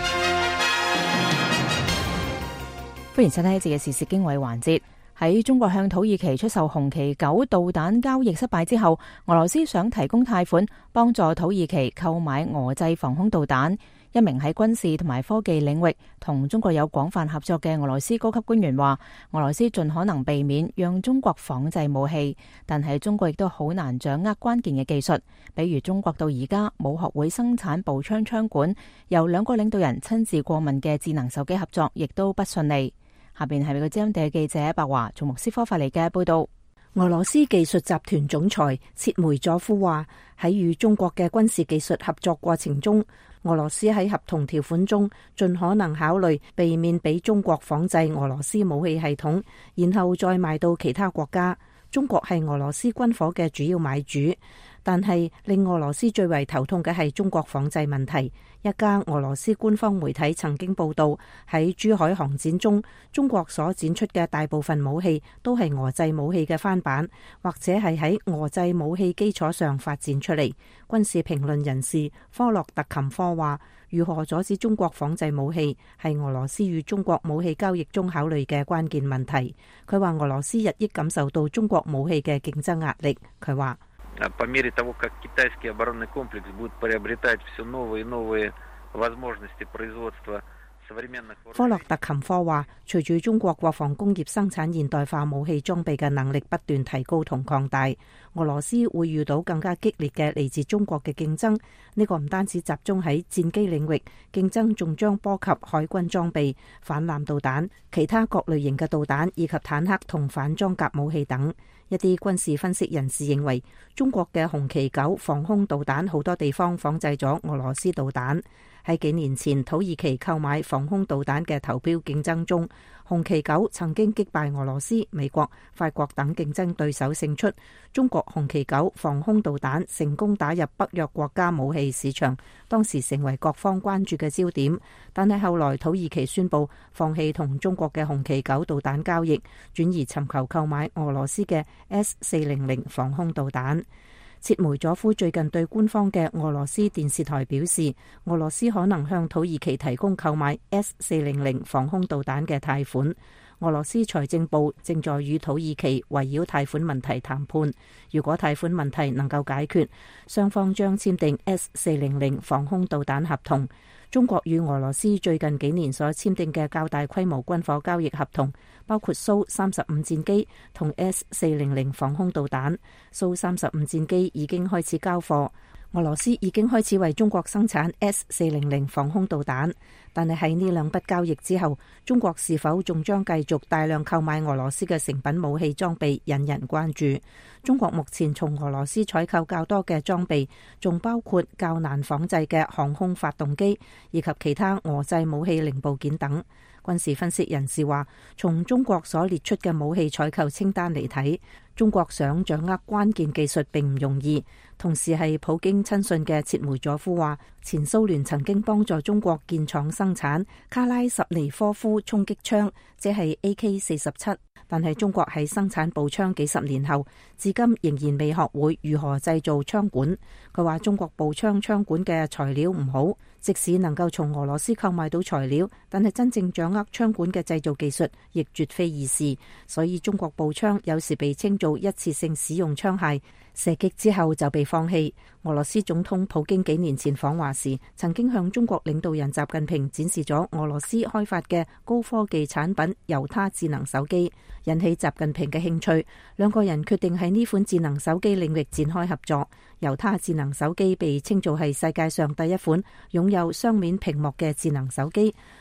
歡迎收聽呢一節嘅時事經緯環節。喺中國向土耳其出售紅旗九導彈交易失敗之後，俄羅斯想提供貸款幫助土耳其購買俄製防空導彈。一名喺軍事同埋科技領域同中國有廣泛合作嘅俄羅斯高級官員話，俄羅斯盡可能避免讓中國仿製武器，但係中國亦都好難掌握關鍵嘅技術，比如中國到而家冇學會生產步槍槍管，由兩個領導人親自過問嘅智能手機合作亦都不順利。下邊係美國之音嘅記者白華從莫斯科發嚟嘅報道。 俄羅斯技術集團總裁切梅佐夫話，喺與中國嘅軍事技術合作過程中，俄羅斯喺合同條款中盡可能考慮避免俾中國仿製俄羅斯武器系統，然後再賣到其他國家。中國係俄羅斯軍火嘅主要買主，但係令俄羅斯最為頭痛嘅係中國仿製問題。一家俄羅斯官方媒體曾經報道，喺珠海航展中，中國所展出嘅大部分武器都係俄製武器嘅翻版，或者係喺俄製武器基礎上發展出嚟。軍事評論人士科洛特琴科話，如何阻止中國仿製武器係俄羅斯與中國武器交易中考慮嘅關鍵問題。佢話俄羅斯日益感受到中國武器嘅競爭壓力。佢話 по мере того, как китайский оборонный комплекс будет приобретать все новые и новые возможности производства современных。 科洛特琴科話，隨住中國國防工業生產現代化武器裝備嘅能力不斷提高同擴大，俄羅斯會遇到更加激烈嘅嚟自中國嘅競爭。呢個唔單止集中喺戰機領域，競爭仲將波及海軍裝備、反艦導彈、其他各類型嘅導彈以及坦克同反裝甲武器等。一啲軍事分析人士認為，中國嘅紅旗九防空導彈好多地方仿製咗俄羅斯導彈。喺幾年前土耳其購買防空導彈嘅投標競爭中，紅旗九曾經擊敗俄羅斯、美國、法國等競爭對手勝出。中國紅旗九防空導彈成功打入北約國家武器市場，當時成為各方關注嘅焦點。但係後來土耳其宣布放棄同中國嘅紅旗九導彈交易，轉而尋求購買俄羅斯嘅 S 四零零防空導彈。切梅佐夫最近對官方嘅俄羅斯電視台表示，俄羅斯可能向土耳其提供購買 S 四零零防空導彈嘅貸款。俄羅斯財政部正在與土耳其圍繞貸款問題談判，如果貸款問題能夠解決，雙方將簽訂 S 四零零防空導彈合同。中國與俄羅斯最近幾年所簽訂嘅較大規模軍火交易合同，包括蘇三十五戰機同 S 四零零防空導彈。蘇三十五戰機已經開始交貨，俄羅斯已經開始為中國生產 S 四零零防空導彈。但係喺呢兩筆交易之後，中國是否仲將繼續大量購買俄羅斯嘅成品武器裝備，引人關注。中國目前從俄羅斯採購較多嘅裝備，仲包括較難仿製嘅航空發動機，以及其他俄製武器零部件等。軍事分析人士話，從中國所列出嘅武器採購清單嚟睇，中國想掌握關鍵技術並唔容易。同時係普京親信嘅切梅佐夫話，前蘇聯曾經幫助中國建廠生產卡拉什尼科夫衝擊槍，即係 A K 四十七。但係中國喺生產步槍幾十年後，至今仍然未學會如何製造槍管。佢話中國步槍槍管嘅材料唔好，即使能夠從俄羅斯購買到材料，但係真正掌握槍管嘅製造技術亦絕非易事。所以中國步槍有時被稱做一次性使用槍械，射擊之後就被放棄。俄羅斯總統普京幾年前訪華時，曾經向中國領導人習近平展示咗俄羅斯開發嘅高科技產品猶他智能手機，引起習近平嘅興趣。兩個人決定喺呢款智能手機領域展開合作。猶他智能手機被稱做係世界上第一款擁有雙面屏幕嘅智能手機。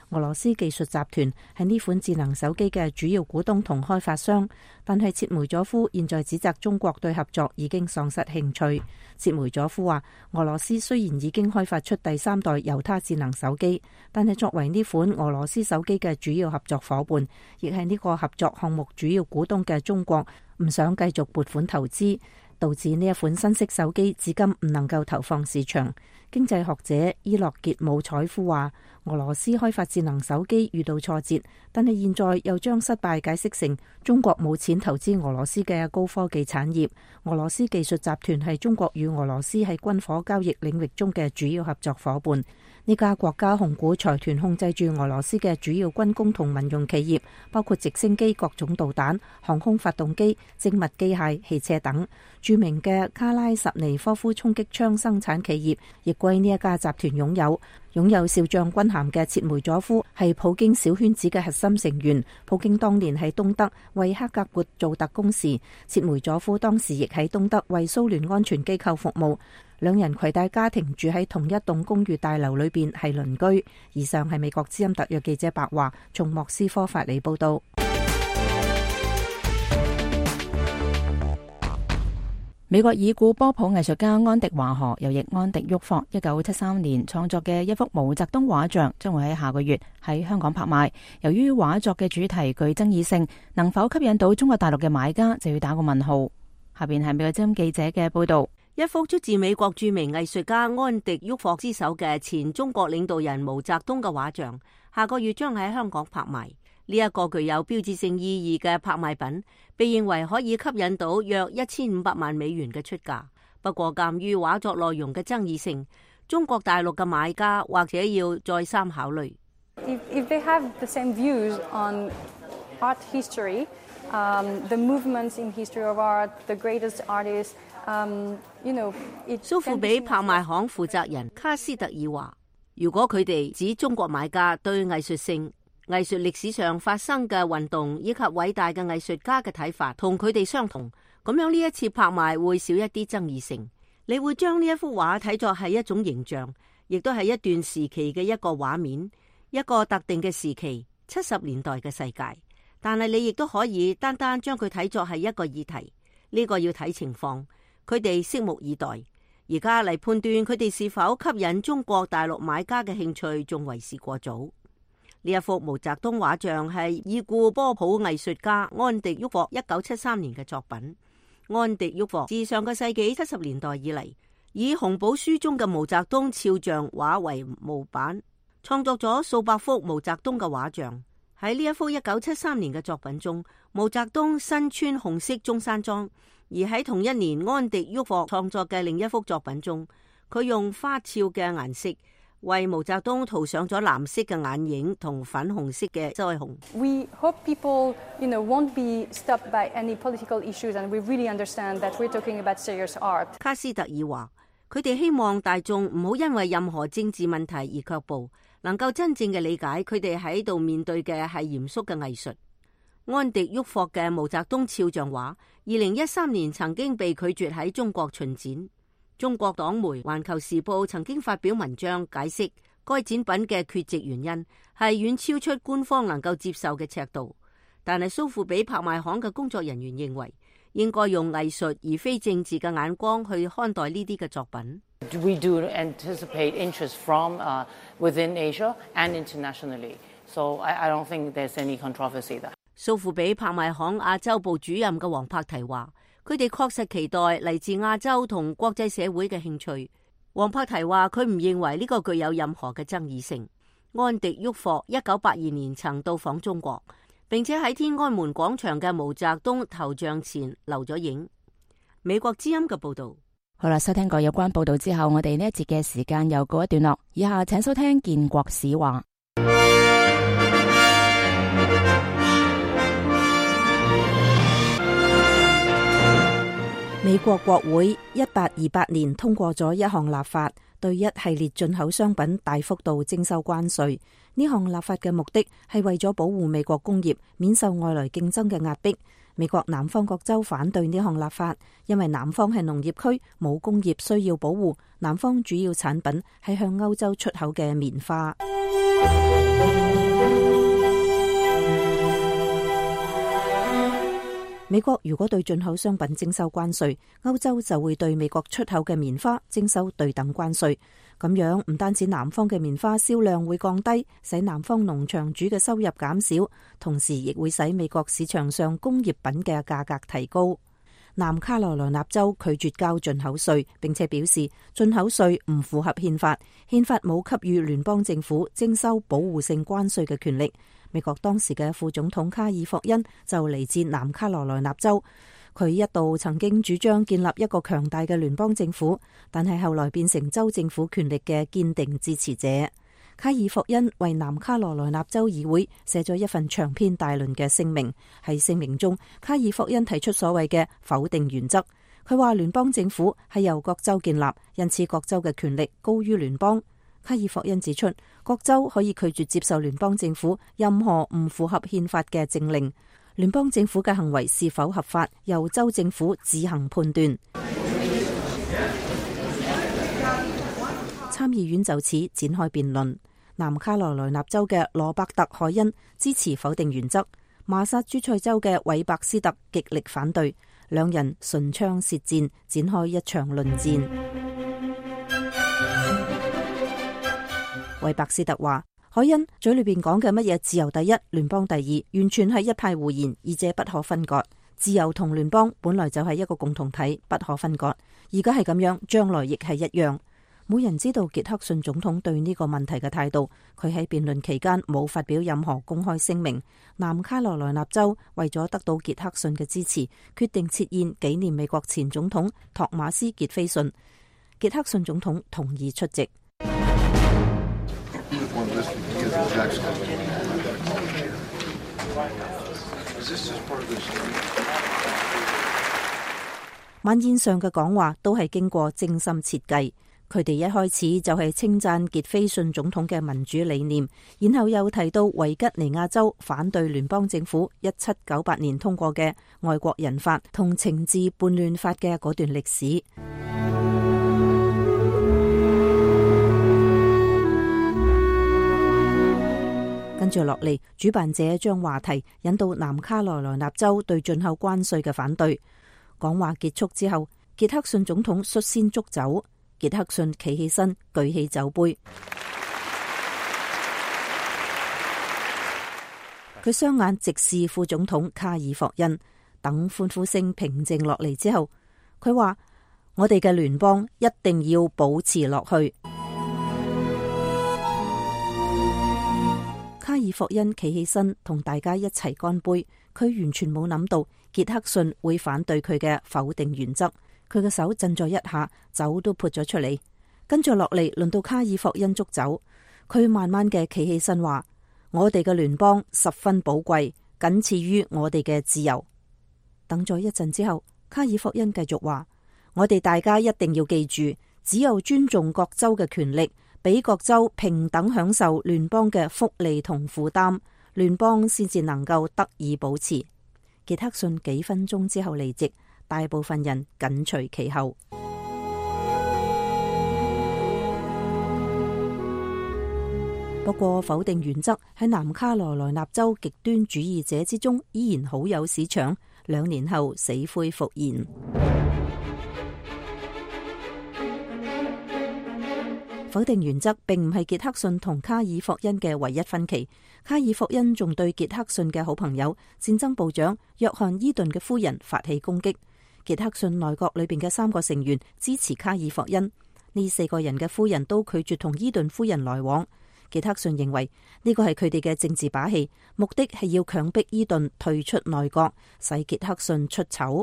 俄羅斯技術集團係呢款智能手機嘅主要股東同開發商，但係切梅佐夫現在指責中國對合作已經喪失興趣。切梅佐夫話，俄羅斯雖然已經開發出第三代猶他智能手機，但係作為呢款俄羅斯手機嘅主要合作夥伴，亦係呢個合作項目主要股東嘅中國，唔想繼續撥款投資，導致呢一款新式手機至今唔能夠投放市場。經濟學者伊洛傑姆采夫話，俄羅斯開發智能手機遇到挫折，但係現在又將失敗解釋成中國冇錢投資俄羅斯嘅高科技產業。俄羅斯技術集團係中國與俄羅斯喺軍火交易領域中嘅主要合作夥伴。呢家國家控股財團控制住俄羅斯嘅主要軍工同民用企業，包括直升機、各種導彈、航空發動機、精密機械、汽車等。著名嘅卡拉什尼科夫衝擊槍生產企業亦歸呢一家集團擁有。擁有少將軍銜嘅切梅佐夫係普京小圈子嘅核心成員。普京當年喺東德為克格勃做特工時，切梅佐夫當時亦喺東德為蘇聯安全機構服務。兩人攜帶家庭住喺同一棟公寓大樓裏邊，係鄰居。以上係美國之音特約記者白華從莫斯科發嚟報道。 美國已故波普藝術家安迪華荷又譯安迪沃霍一九七三年創作嘅一幅毛澤東畫像，將會喺下個月喺香港拍賣。由於畫作嘅主題具爭議性，能否吸引到中國大陸嘅買家就要打個問號。下邊係美國之音記者嘅報道。 一幅出自美國著名藝術家安迪沃霍之手嘅前中國領導人毛澤東嘅畫像，下個月將喺香港拍賣。呢一個具有標誌性意義嘅拍賣品，被認為可以吸引到約一千五百萬美元嘅出價。不過，鑑於畫作內容嘅爭議性，中國大陸嘅買家或者要再三考慮。 If, if they have the same views on art history, um, the movements in history of art, the greatest artists, um, you know, it... 蘇富比拍賣行負責人卡斯特爾話，如果佢哋指中國買家對藝術性、藝術歷史上發生嘅運動以及偉大嘅藝術家嘅睇法同佢哋相同，咁樣呢一次拍賣會少一啲爭議性。你會將呢一幅畫睇作係一種形象，亦都係一段時期嘅一個畫面，一個特定嘅時期，七十年代嘅世界。但係你亦都可以單單將佢睇作係一個議題，呢個要睇情況。佢哋拭目以待。而家嚟判斷佢哋是否吸引中國大陸買家嘅興趣，仲為時過早。呢一幅毛澤東畫像係已故波普藝術家安迪沃霍一九七三年嘅作品。安迪沃霍自上個世紀七十年代以嚟，以紅寶書中嘅毛澤東肖像畫為模板，創作咗數百幅毛澤東嘅畫像。喺呢一幅一九七三年嘅作品中，毛澤東身穿紅色中山裝；而喺同一年安迪沃霍創作嘅另一幅作品中，佢用花俏嘅顏色為毛澤東塗上咗藍色嘅眼影同粉紅色嘅腮紅。 We hope people, you know, won't be stopped by any political issues, and we really understand that we're talking about serious art. 卡斯特爾話，佢哋希望大眾唔好因為任何政治問題而卻步，能夠真正嘅理解佢哋喺度面對嘅係嚴肅嘅藝術。安迪沃霍嘅毛澤東肖像畫，二零一三年曾經被拒絕喺中國巡展。中國黨媒《環球時報》曾經發表文章解釋該展品嘅缺席原因係遠超出官方能夠接受嘅尺度，但係蘇富比拍賣行嘅工作人員認為應該用藝術而非政治嘅眼光去看待呢啲嘅作品。 We do anticipate interest from uh, within Asia and internationally, so I, I don't think there's any controversy there. 蘇富比拍賣行亞洲部主任嘅黃柏提話，佢哋確實期待嚟自亞洲同國際社會嘅興趣。黃柏提話，佢唔認為呢個具有任何嘅爭議性。安迪沃霍一九八二年曾到訪中國，並且喺天安門廣場嘅毛澤東頭像前留咗影。美國之音嘅報道。 好啦，收聽過有關報道之後，我哋呢一節嘅時間又告一段落。以下請收聽建國史話。 美國國會一八二八年通過咗一項立法，對一系列進口商品大幅度徵收關稅。呢項立法嘅目的係為咗保護美國工業免受外來競爭嘅壓迫。美國南方各州反對呢項立法，因為南方係農業區，冇工業需要保護。南方主要產品係向歐洲出口嘅棉花。 美國如果對進口商品徵收關稅，歐洲就會對美國出口嘅棉花徵收對等關稅。咁樣唔單止南方嘅棉花銷量會降低，使南方農場主嘅收入減少，同時亦會使美國市場上工業品嘅價格提高。南卡羅來納州拒絕交進口稅，並且表示進口稅唔符合憲法，憲法冇給予聯邦政府徵收保護性關稅嘅權力。美國當時嘅副總統卡爾霍恩就嚟自南卡羅來納州，佢一度曾經主張建立一個強大嘅聯邦政府，但係後來變成州政府權力嘅堅定支持者。卡爾霍恩為南卡羅來納州議會寫咗一份長篇大論嘅聲明，喺聲明中，卡爾霍恩提出所謂嘅否定原則。佢話聯邦政府係由各州建立，因此各州嘅權力高於聯邦。卡爾霍恩指出，各州可以拒絕接受聯邦政府任何唔符合憲法嘅政令，聯邦政府嘅行為是否合法，由州政府自行判斷。參議院就此展開辯論。南卡羅來納州嘅羅伯特·海恩支持否定原則，馬薩諸塞州嘅韋伯斯特極力反對，兩人唇槍舌戰，展開一場論戰。韋伯斯特話：海恩嘴裏邊講嘅乜嘢自由第一，聯邦第二，完全係一派胡言，二者不可分割。自由同聯邦本來就係一個共同體，不可分割。而家係咁樣，將來亦係一樣。冇人知道傑克遜總統對呢個問題嘅態度。佢喺辯論期間冇發表任何公開聲明。南卡羅來納州為咗得到傑克遜嘅支持，決定設宴紀念美國前總統托馬斯傑菲遜。傑克遜總統同意出席。晚宴上嘅講話都係經過精心設計。佢哋一開始就係稱讚傑菲遜總統嘅民主理念，然後又提到維吉尼亞州反對聯邦政府一七九八年通過嘅外國人法同懲治叛亂法嘅嗰段歷史。跟住落嚟，主辦者將話題引到南卡羅來納州對進口關稅嘅反對。講話結束之後，傑克遜總統率先祝酒。傑克遜企起身，舉起酒杯。佢雙眼直視副總統卡爾霍恩。等歡呼聲平靜落嚟之後，佢話：我哋嘅聯邦一定要保持落去。卡爾霍恩企起身，同大家一齊乾杯。佢完全冇諗到傑克遜會反對佢嘅否定原則。佢嘅手震咗一下，酒都潑咗出嚟。跟住落嚟，輪到卡爾霍恩祝酒。佢慢慢嘅企起身話：我哋嘅聯邦十分寶貴，僅次於我哋嘅自由。等咗一陣之後，卡爾霍恩繼續話：我哋大家一定要記住，只有尊重各州嘅權力，俾各州平等享受聯邦嘅福利同負擔，聯邦先至能夠得以保持。傑克遜幾分鐘之後離席。大部分人緊隨其後。不過否定原則喺南卡羅來納州極端主義者之中依然好有市場，兩年後死灰復燃。否定原則並唔係傑克遜同卡爾霍恩嘅唯一分歧。卡爾霍恩仲對傑克遜嘅好朋友戰爭部長約翰伊頓嘅夫人發起攻擊。傑克遜內閣裏邊嘅三個成員支持卡爾霍恩，呢四個人嘅夫人都拒絕同伊頓夫人來往。傑克遜認為呢個係佢哋嘅政治把戲，目的係要強迫伊頓退出內閣，使傑克遜出醜。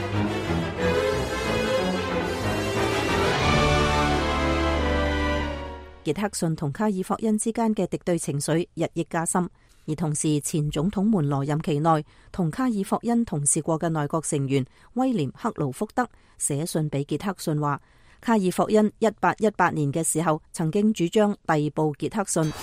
傑克遜同卡爾霍恩之間嘅敵對情緒日益加深。而同時，前總統門羅任期內同卡爾霍恩同事過嘅內閣成員威廉克勞福德寫信俾傑克遜話，卡爾霍恩一八一八年嘅時候曾經主張逮捕傑克遜。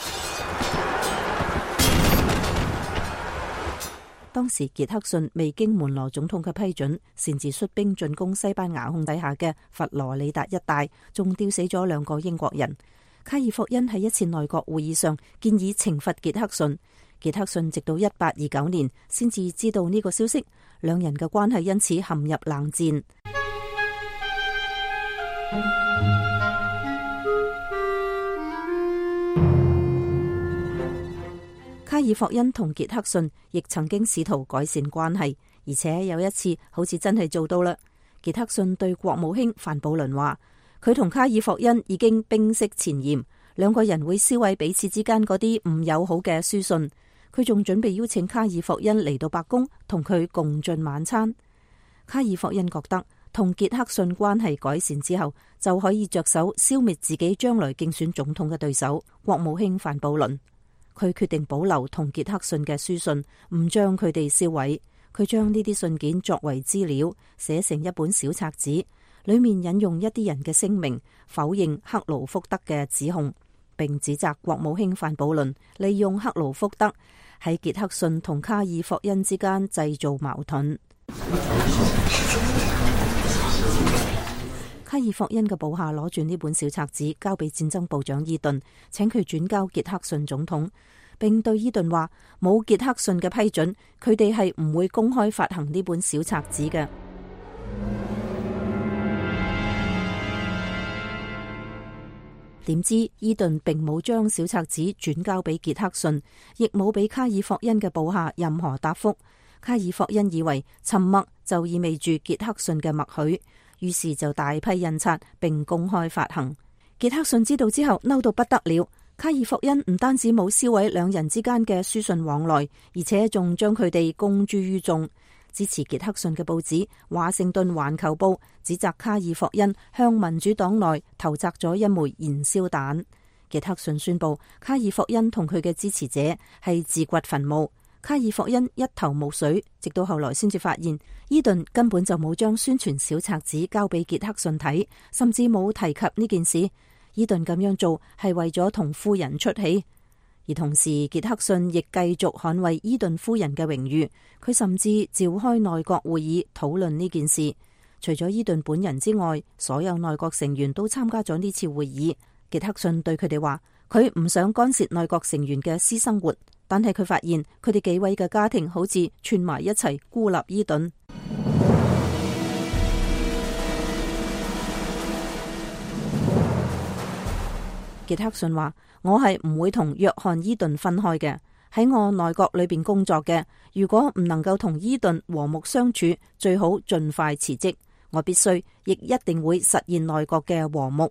當時傑克遜未經門羅總統嘅批准，擅自率兵進攻西班牙控底下嘅佛羅里達一帶，仲吊死咗兩個英國人。卡爾霍恩喺一次內閣會議上建議懲罰傑克遜。傑克遜直到一八二九年先至知道呢個消息， 兩人嘅關係因此陷入冷戰。卡爾霍恩同傑克遜亦曾經試圖改善關係，而且有一次好似真係做到啦。傑克遜對國務卿范布倫話，佢同卡爾霍恩已經冰釋前嫌，兩個人會銷毀彼此之間嗰啲唔友好嘅書信。佢仲準備邀請卡爾霍恩嚟到白宮同佢共進晚餐。卡爾霍恩覺得同傑克遜關係改善之後，就可以着手消滅自己將來競選總統嘅對手國務卿范布倫。佢決定保留同傑克遜嘅書信，唔將佢哋銷毀。佢將呢啲信件作為資料，寫成一本小冊子，裏面引用一啲人嘅聲明，否認克勞福德嘅指控，並指責國務卿范布倫利用克勞福德喺傑克遜同卡爾霍恩之間製造矛盾。卡爾霍恩嘅部下攞住呢本小冊子，交俾戰爭部長伊頓，請佢轉交傑克遜總統，並對伊頓話冇傑克遜嘅批准，佢哋係唔會公開發行呢本小冊子嘅。點知伊頓並冇將小冊子轉交俾傑克遜，亦冇俾卡爾霍恩嘅部下任何答覆。卡爾霍恩以為沉默就意味住傑克遜嘅默許，於是就大批印刷並公開發行。傑克遜知道之後嬲到不得了，卡爾霍恩唔單止冇銷毀兩人之間嘅書信往來，而且仲將佢哋公諸於眾。支持傑克遜嘅報紙《華盛頓環球報》指責卡爾霍恩向民主黨內投擲咗一枚燃燒彈。傑克遜宣布卡爾霍恩同佢嘅支持者係自掘墳墓。卡爾霍恩一頭霧水，直到後來先至發現伊頓根本就冇將宣傳小冊子交俾傑克遜睇，甚至冇提及呢件事。伊頓咁樣做係為咗同夫人出氣，而同時傑克遜亦繼續捍衛伊頓夫人嘅榮譽。佢甚至召開內閣會議討論呢件事。除咗伊頓本人之外，所有內閣成員都參加咗呢次會議。傑克遜對佢哋話，佢唔想干涉內閣成員嘅私生活，但係佢發現佢哋幾位嘅家庭好似串埋一齊孤立伊頓。傑克遜話，我係唔會同約翰伊頓分開嘅，喺我內閣裏邊工作嘅，如果唔能夠同伊頓和睦相處，最好盡快辭職。我必須亦一定會實現內閣嘅和睦。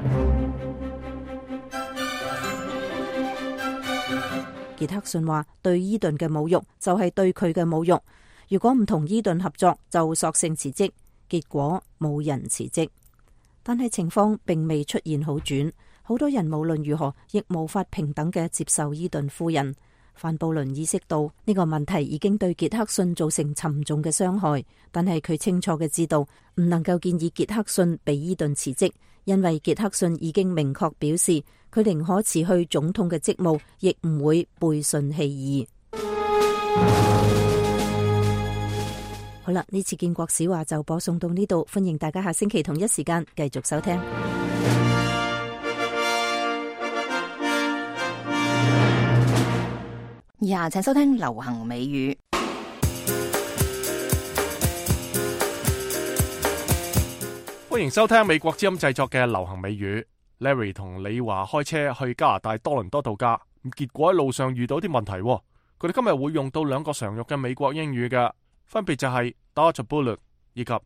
傑克遜話，對伊頓嘅侮辱就係對佢嘅侮辱，如果唔同伊頓合作，就索性辭職。結果冇人辭職，但係情況並未出現好轉。好多人無論如何亦無法平等嘅接受伊頓夫人。范布倫意識到呢個問題已經對傑克遜造成沉重嘅傷害，但係佢清楚嘅知道唔能夠建議傑克遜被伊頓辭職，因為傑克遜已經明確表示佢寧可辭去總統嘅職務，亦唔會背信棄義。好啦，呢次建國史話就播送到呢度，歡迎大家下星期同一時間繼續收聽。 以下請收聽流行美語。 歡迎收聽美國之音製作嘅流行美語。Larry 同李華開車去加拿大多倫多度假，結果喺路上遇到啲問題。佢哋今日會用到兩個常用嘅美國英語嘅，分別就係 dodge a bullet 以及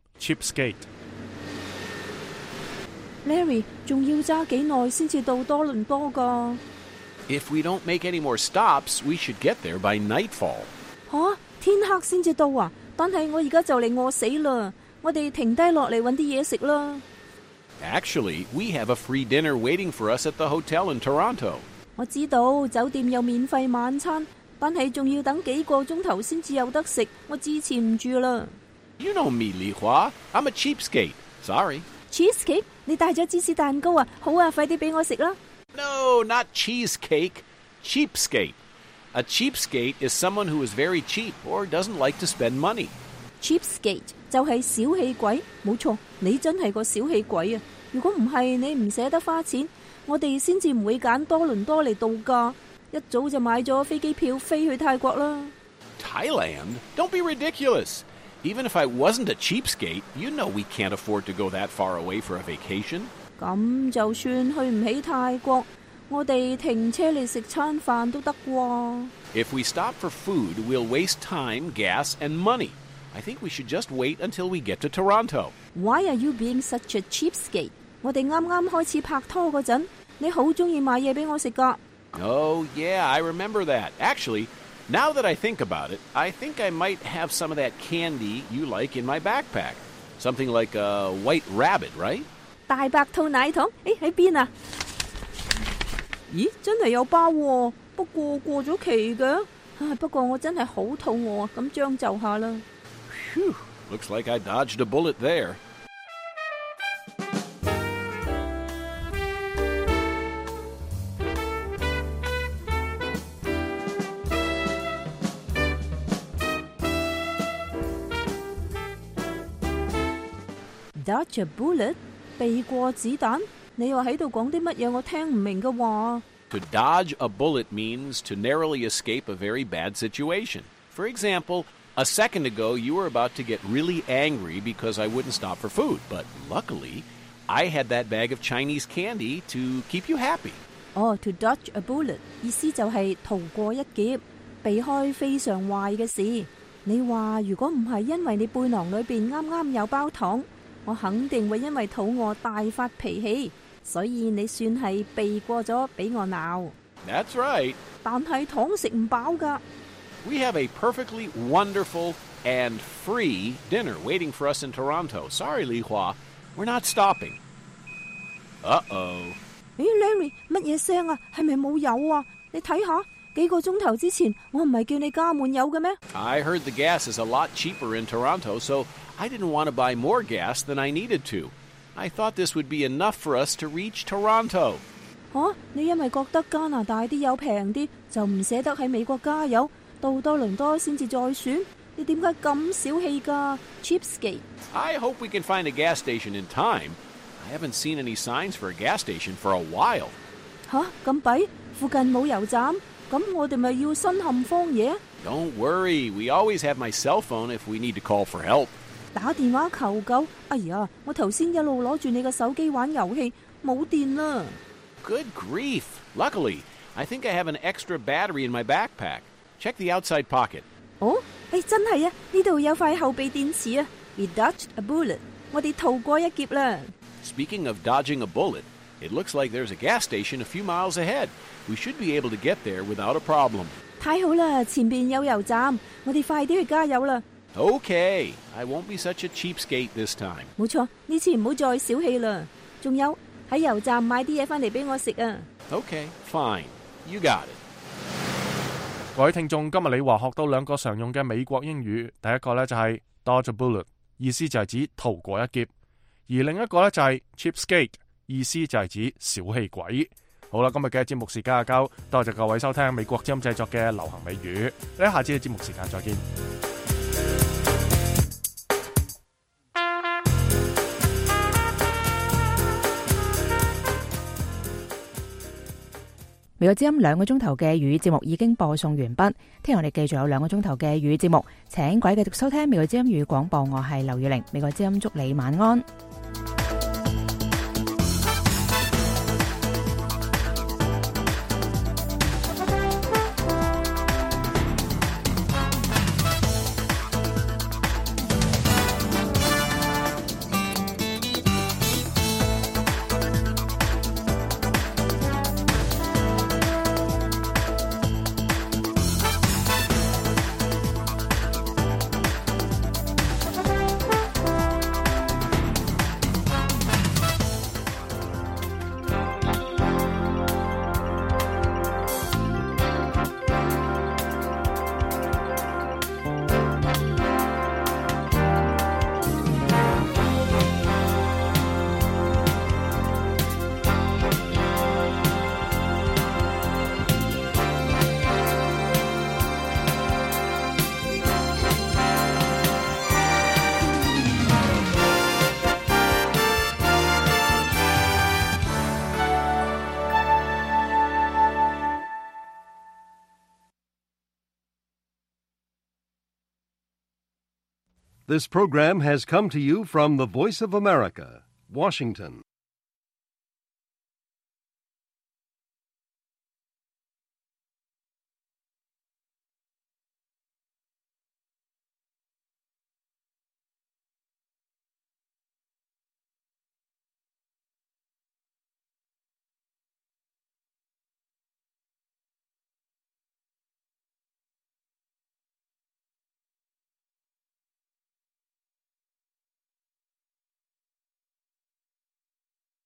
cheapskate。Larry 仲要揸幾耐先至到多倫多噶 ？If we don't make any more stops, we should get there by nightfall. 吓，天黑先至到啊！但係我而家就嚟餓死啦，我哋停低落嚟搵啲嘢食啦。 Actually, we have a free dinner waiting for us at the hotel in Toronto. 我知道酒店有免費晚餐，但係仲要等幾個鐘頭先至有得食，我支持唔住啦。 You know me, Li Hua. I'm a cheapskate. Sorry. Cheesecake？ 你帶咗芝士蛋糕啊？好啊，快啲俾我食啦。 No, not cheesecake. Cheapskate. A cheapskate is someone who is very cheap or doesn't like to spend money. Cheapskate 就係小氣鬼，冇錯，你真係個小氣鬼啊！如果唔係你唔捨得花錢，我哋先至唔會揀多倫多嚟度假，一早就買咗飛機票飛去泰國啦。 Thailand? Don't be ridiculous. Even if I wasn't a cheapskate, you know we can't afford to go that far away for a vacation. 咁就算去唔起泰國，我哋停車嚟食餐飯都得喎。 If we stop for food, we'll waste time, gas, and money. I think we should just wait until we get to Toronto. Why are you being such a cheapskate? 我哋啱啱開始拍拖嗰陣，你好中意買嘢俾我食㗎。 Oh, yeah, I remember that. Actually, now that I think about it, I think I might have some of that candy you like in my backpack. Something like a white rabbit, right? 大白兔奶糖，誒喺邊啊？咦，真係有包喎，不過過咗期嘅。唉，不過我真係好肚餓啊，咁將就下啦。 Phew, looks like I dodged a bullet there. Dodge a bullet， 避過子彈？你又喺度講啲乜嘢？我聽唔明嘅話。 To dodge a bullet means to narrowly escape a very bad situation. For example, a second ago you were about to get really angry because I wouldn't stop for food, but luckily I had that bag of Chinese candy to keep you happy. 哦 to dodge a bullet 意思就係逃過一劫，避開非常壞嘅事。你話如果唔係因為你背囊裏邊啱啱有包糖，我肯定會因為肚餓大發脾氣，所以你算係避過咗俾我鬧。 That's right. 但係糖食唔飽㗎。 We have a perfectly wonderful and free dinner waiting for us in Toronto. Sorry, Li Hua, we're not stopping. Uh-oh. 咦 Larry， 乜嘢聲啊？係咪冇油啊？你睇下，幾個鐘頭之前我唔係叫你加滿油嘅咩？ I heard the gas is a lot cheaper in Toronto, so I didn't want to buy more gas than I needed to. I thought this would be enough for us to reach Toronto. 嚇！你因為覺得加拿大啲油平啲，就唔捨得喺美國加油，到多倫多先至再選？你點解咁小氣㗎 ？Cheapskate！ I hope we can find a gas station in time. I haven't seen any signs for a gas station for a while. 嚇！咁弊，附近冇油站，咁我哋咪要身陷荒野？ Don't worry, we always have my cell phone if we need to call for help. 打電話求救！哎呀，我頭先一路攞住你個手機玩遊戲，冇電啦。 Good grief! Luckily, I think I have an extra battery in my backpack. Check the outside pocket. 哦，誒真係啊！呢度有塊後備電池啊 ！We dodged a bullet. 我哋逃過一劫啦。 Speaking of dodging a bullet, it looks like there's a gas station a few miles ahead. We should be able to get there without a problem. 太好啦，前邊有油站，我哋快啲去加油啦。 Okay, I won't be such a cheapskate this time. 冇錯，呢次唔好再小氣啦。仲有喺油站買啲嘢翻嚟俾我食啊。 Okay, fine. You got it. 各位聽眾，今日你話學到兩個常用嘅美國英語，第一個呢就係 dodge a bullet， 意思就係指逃過一劫；而另一個呢就係 cheapskate， 意思就係指小氣鬼。好啦，今日嘅節目時間就夠，多謝各位收聽美國之音製作嘅流行美語，喺下次嘅節目時間再見。 美國之音兩個鐘頭嘅粵語節目已經播送完畢，聽日我哋繼續有兩個鐘頭嘅粵語節目，請各位繼續收聽美國之音粵語廣播，我係劉月玲，美國之音祝你晚安。 This program has come to you from the Voice of America, Washington.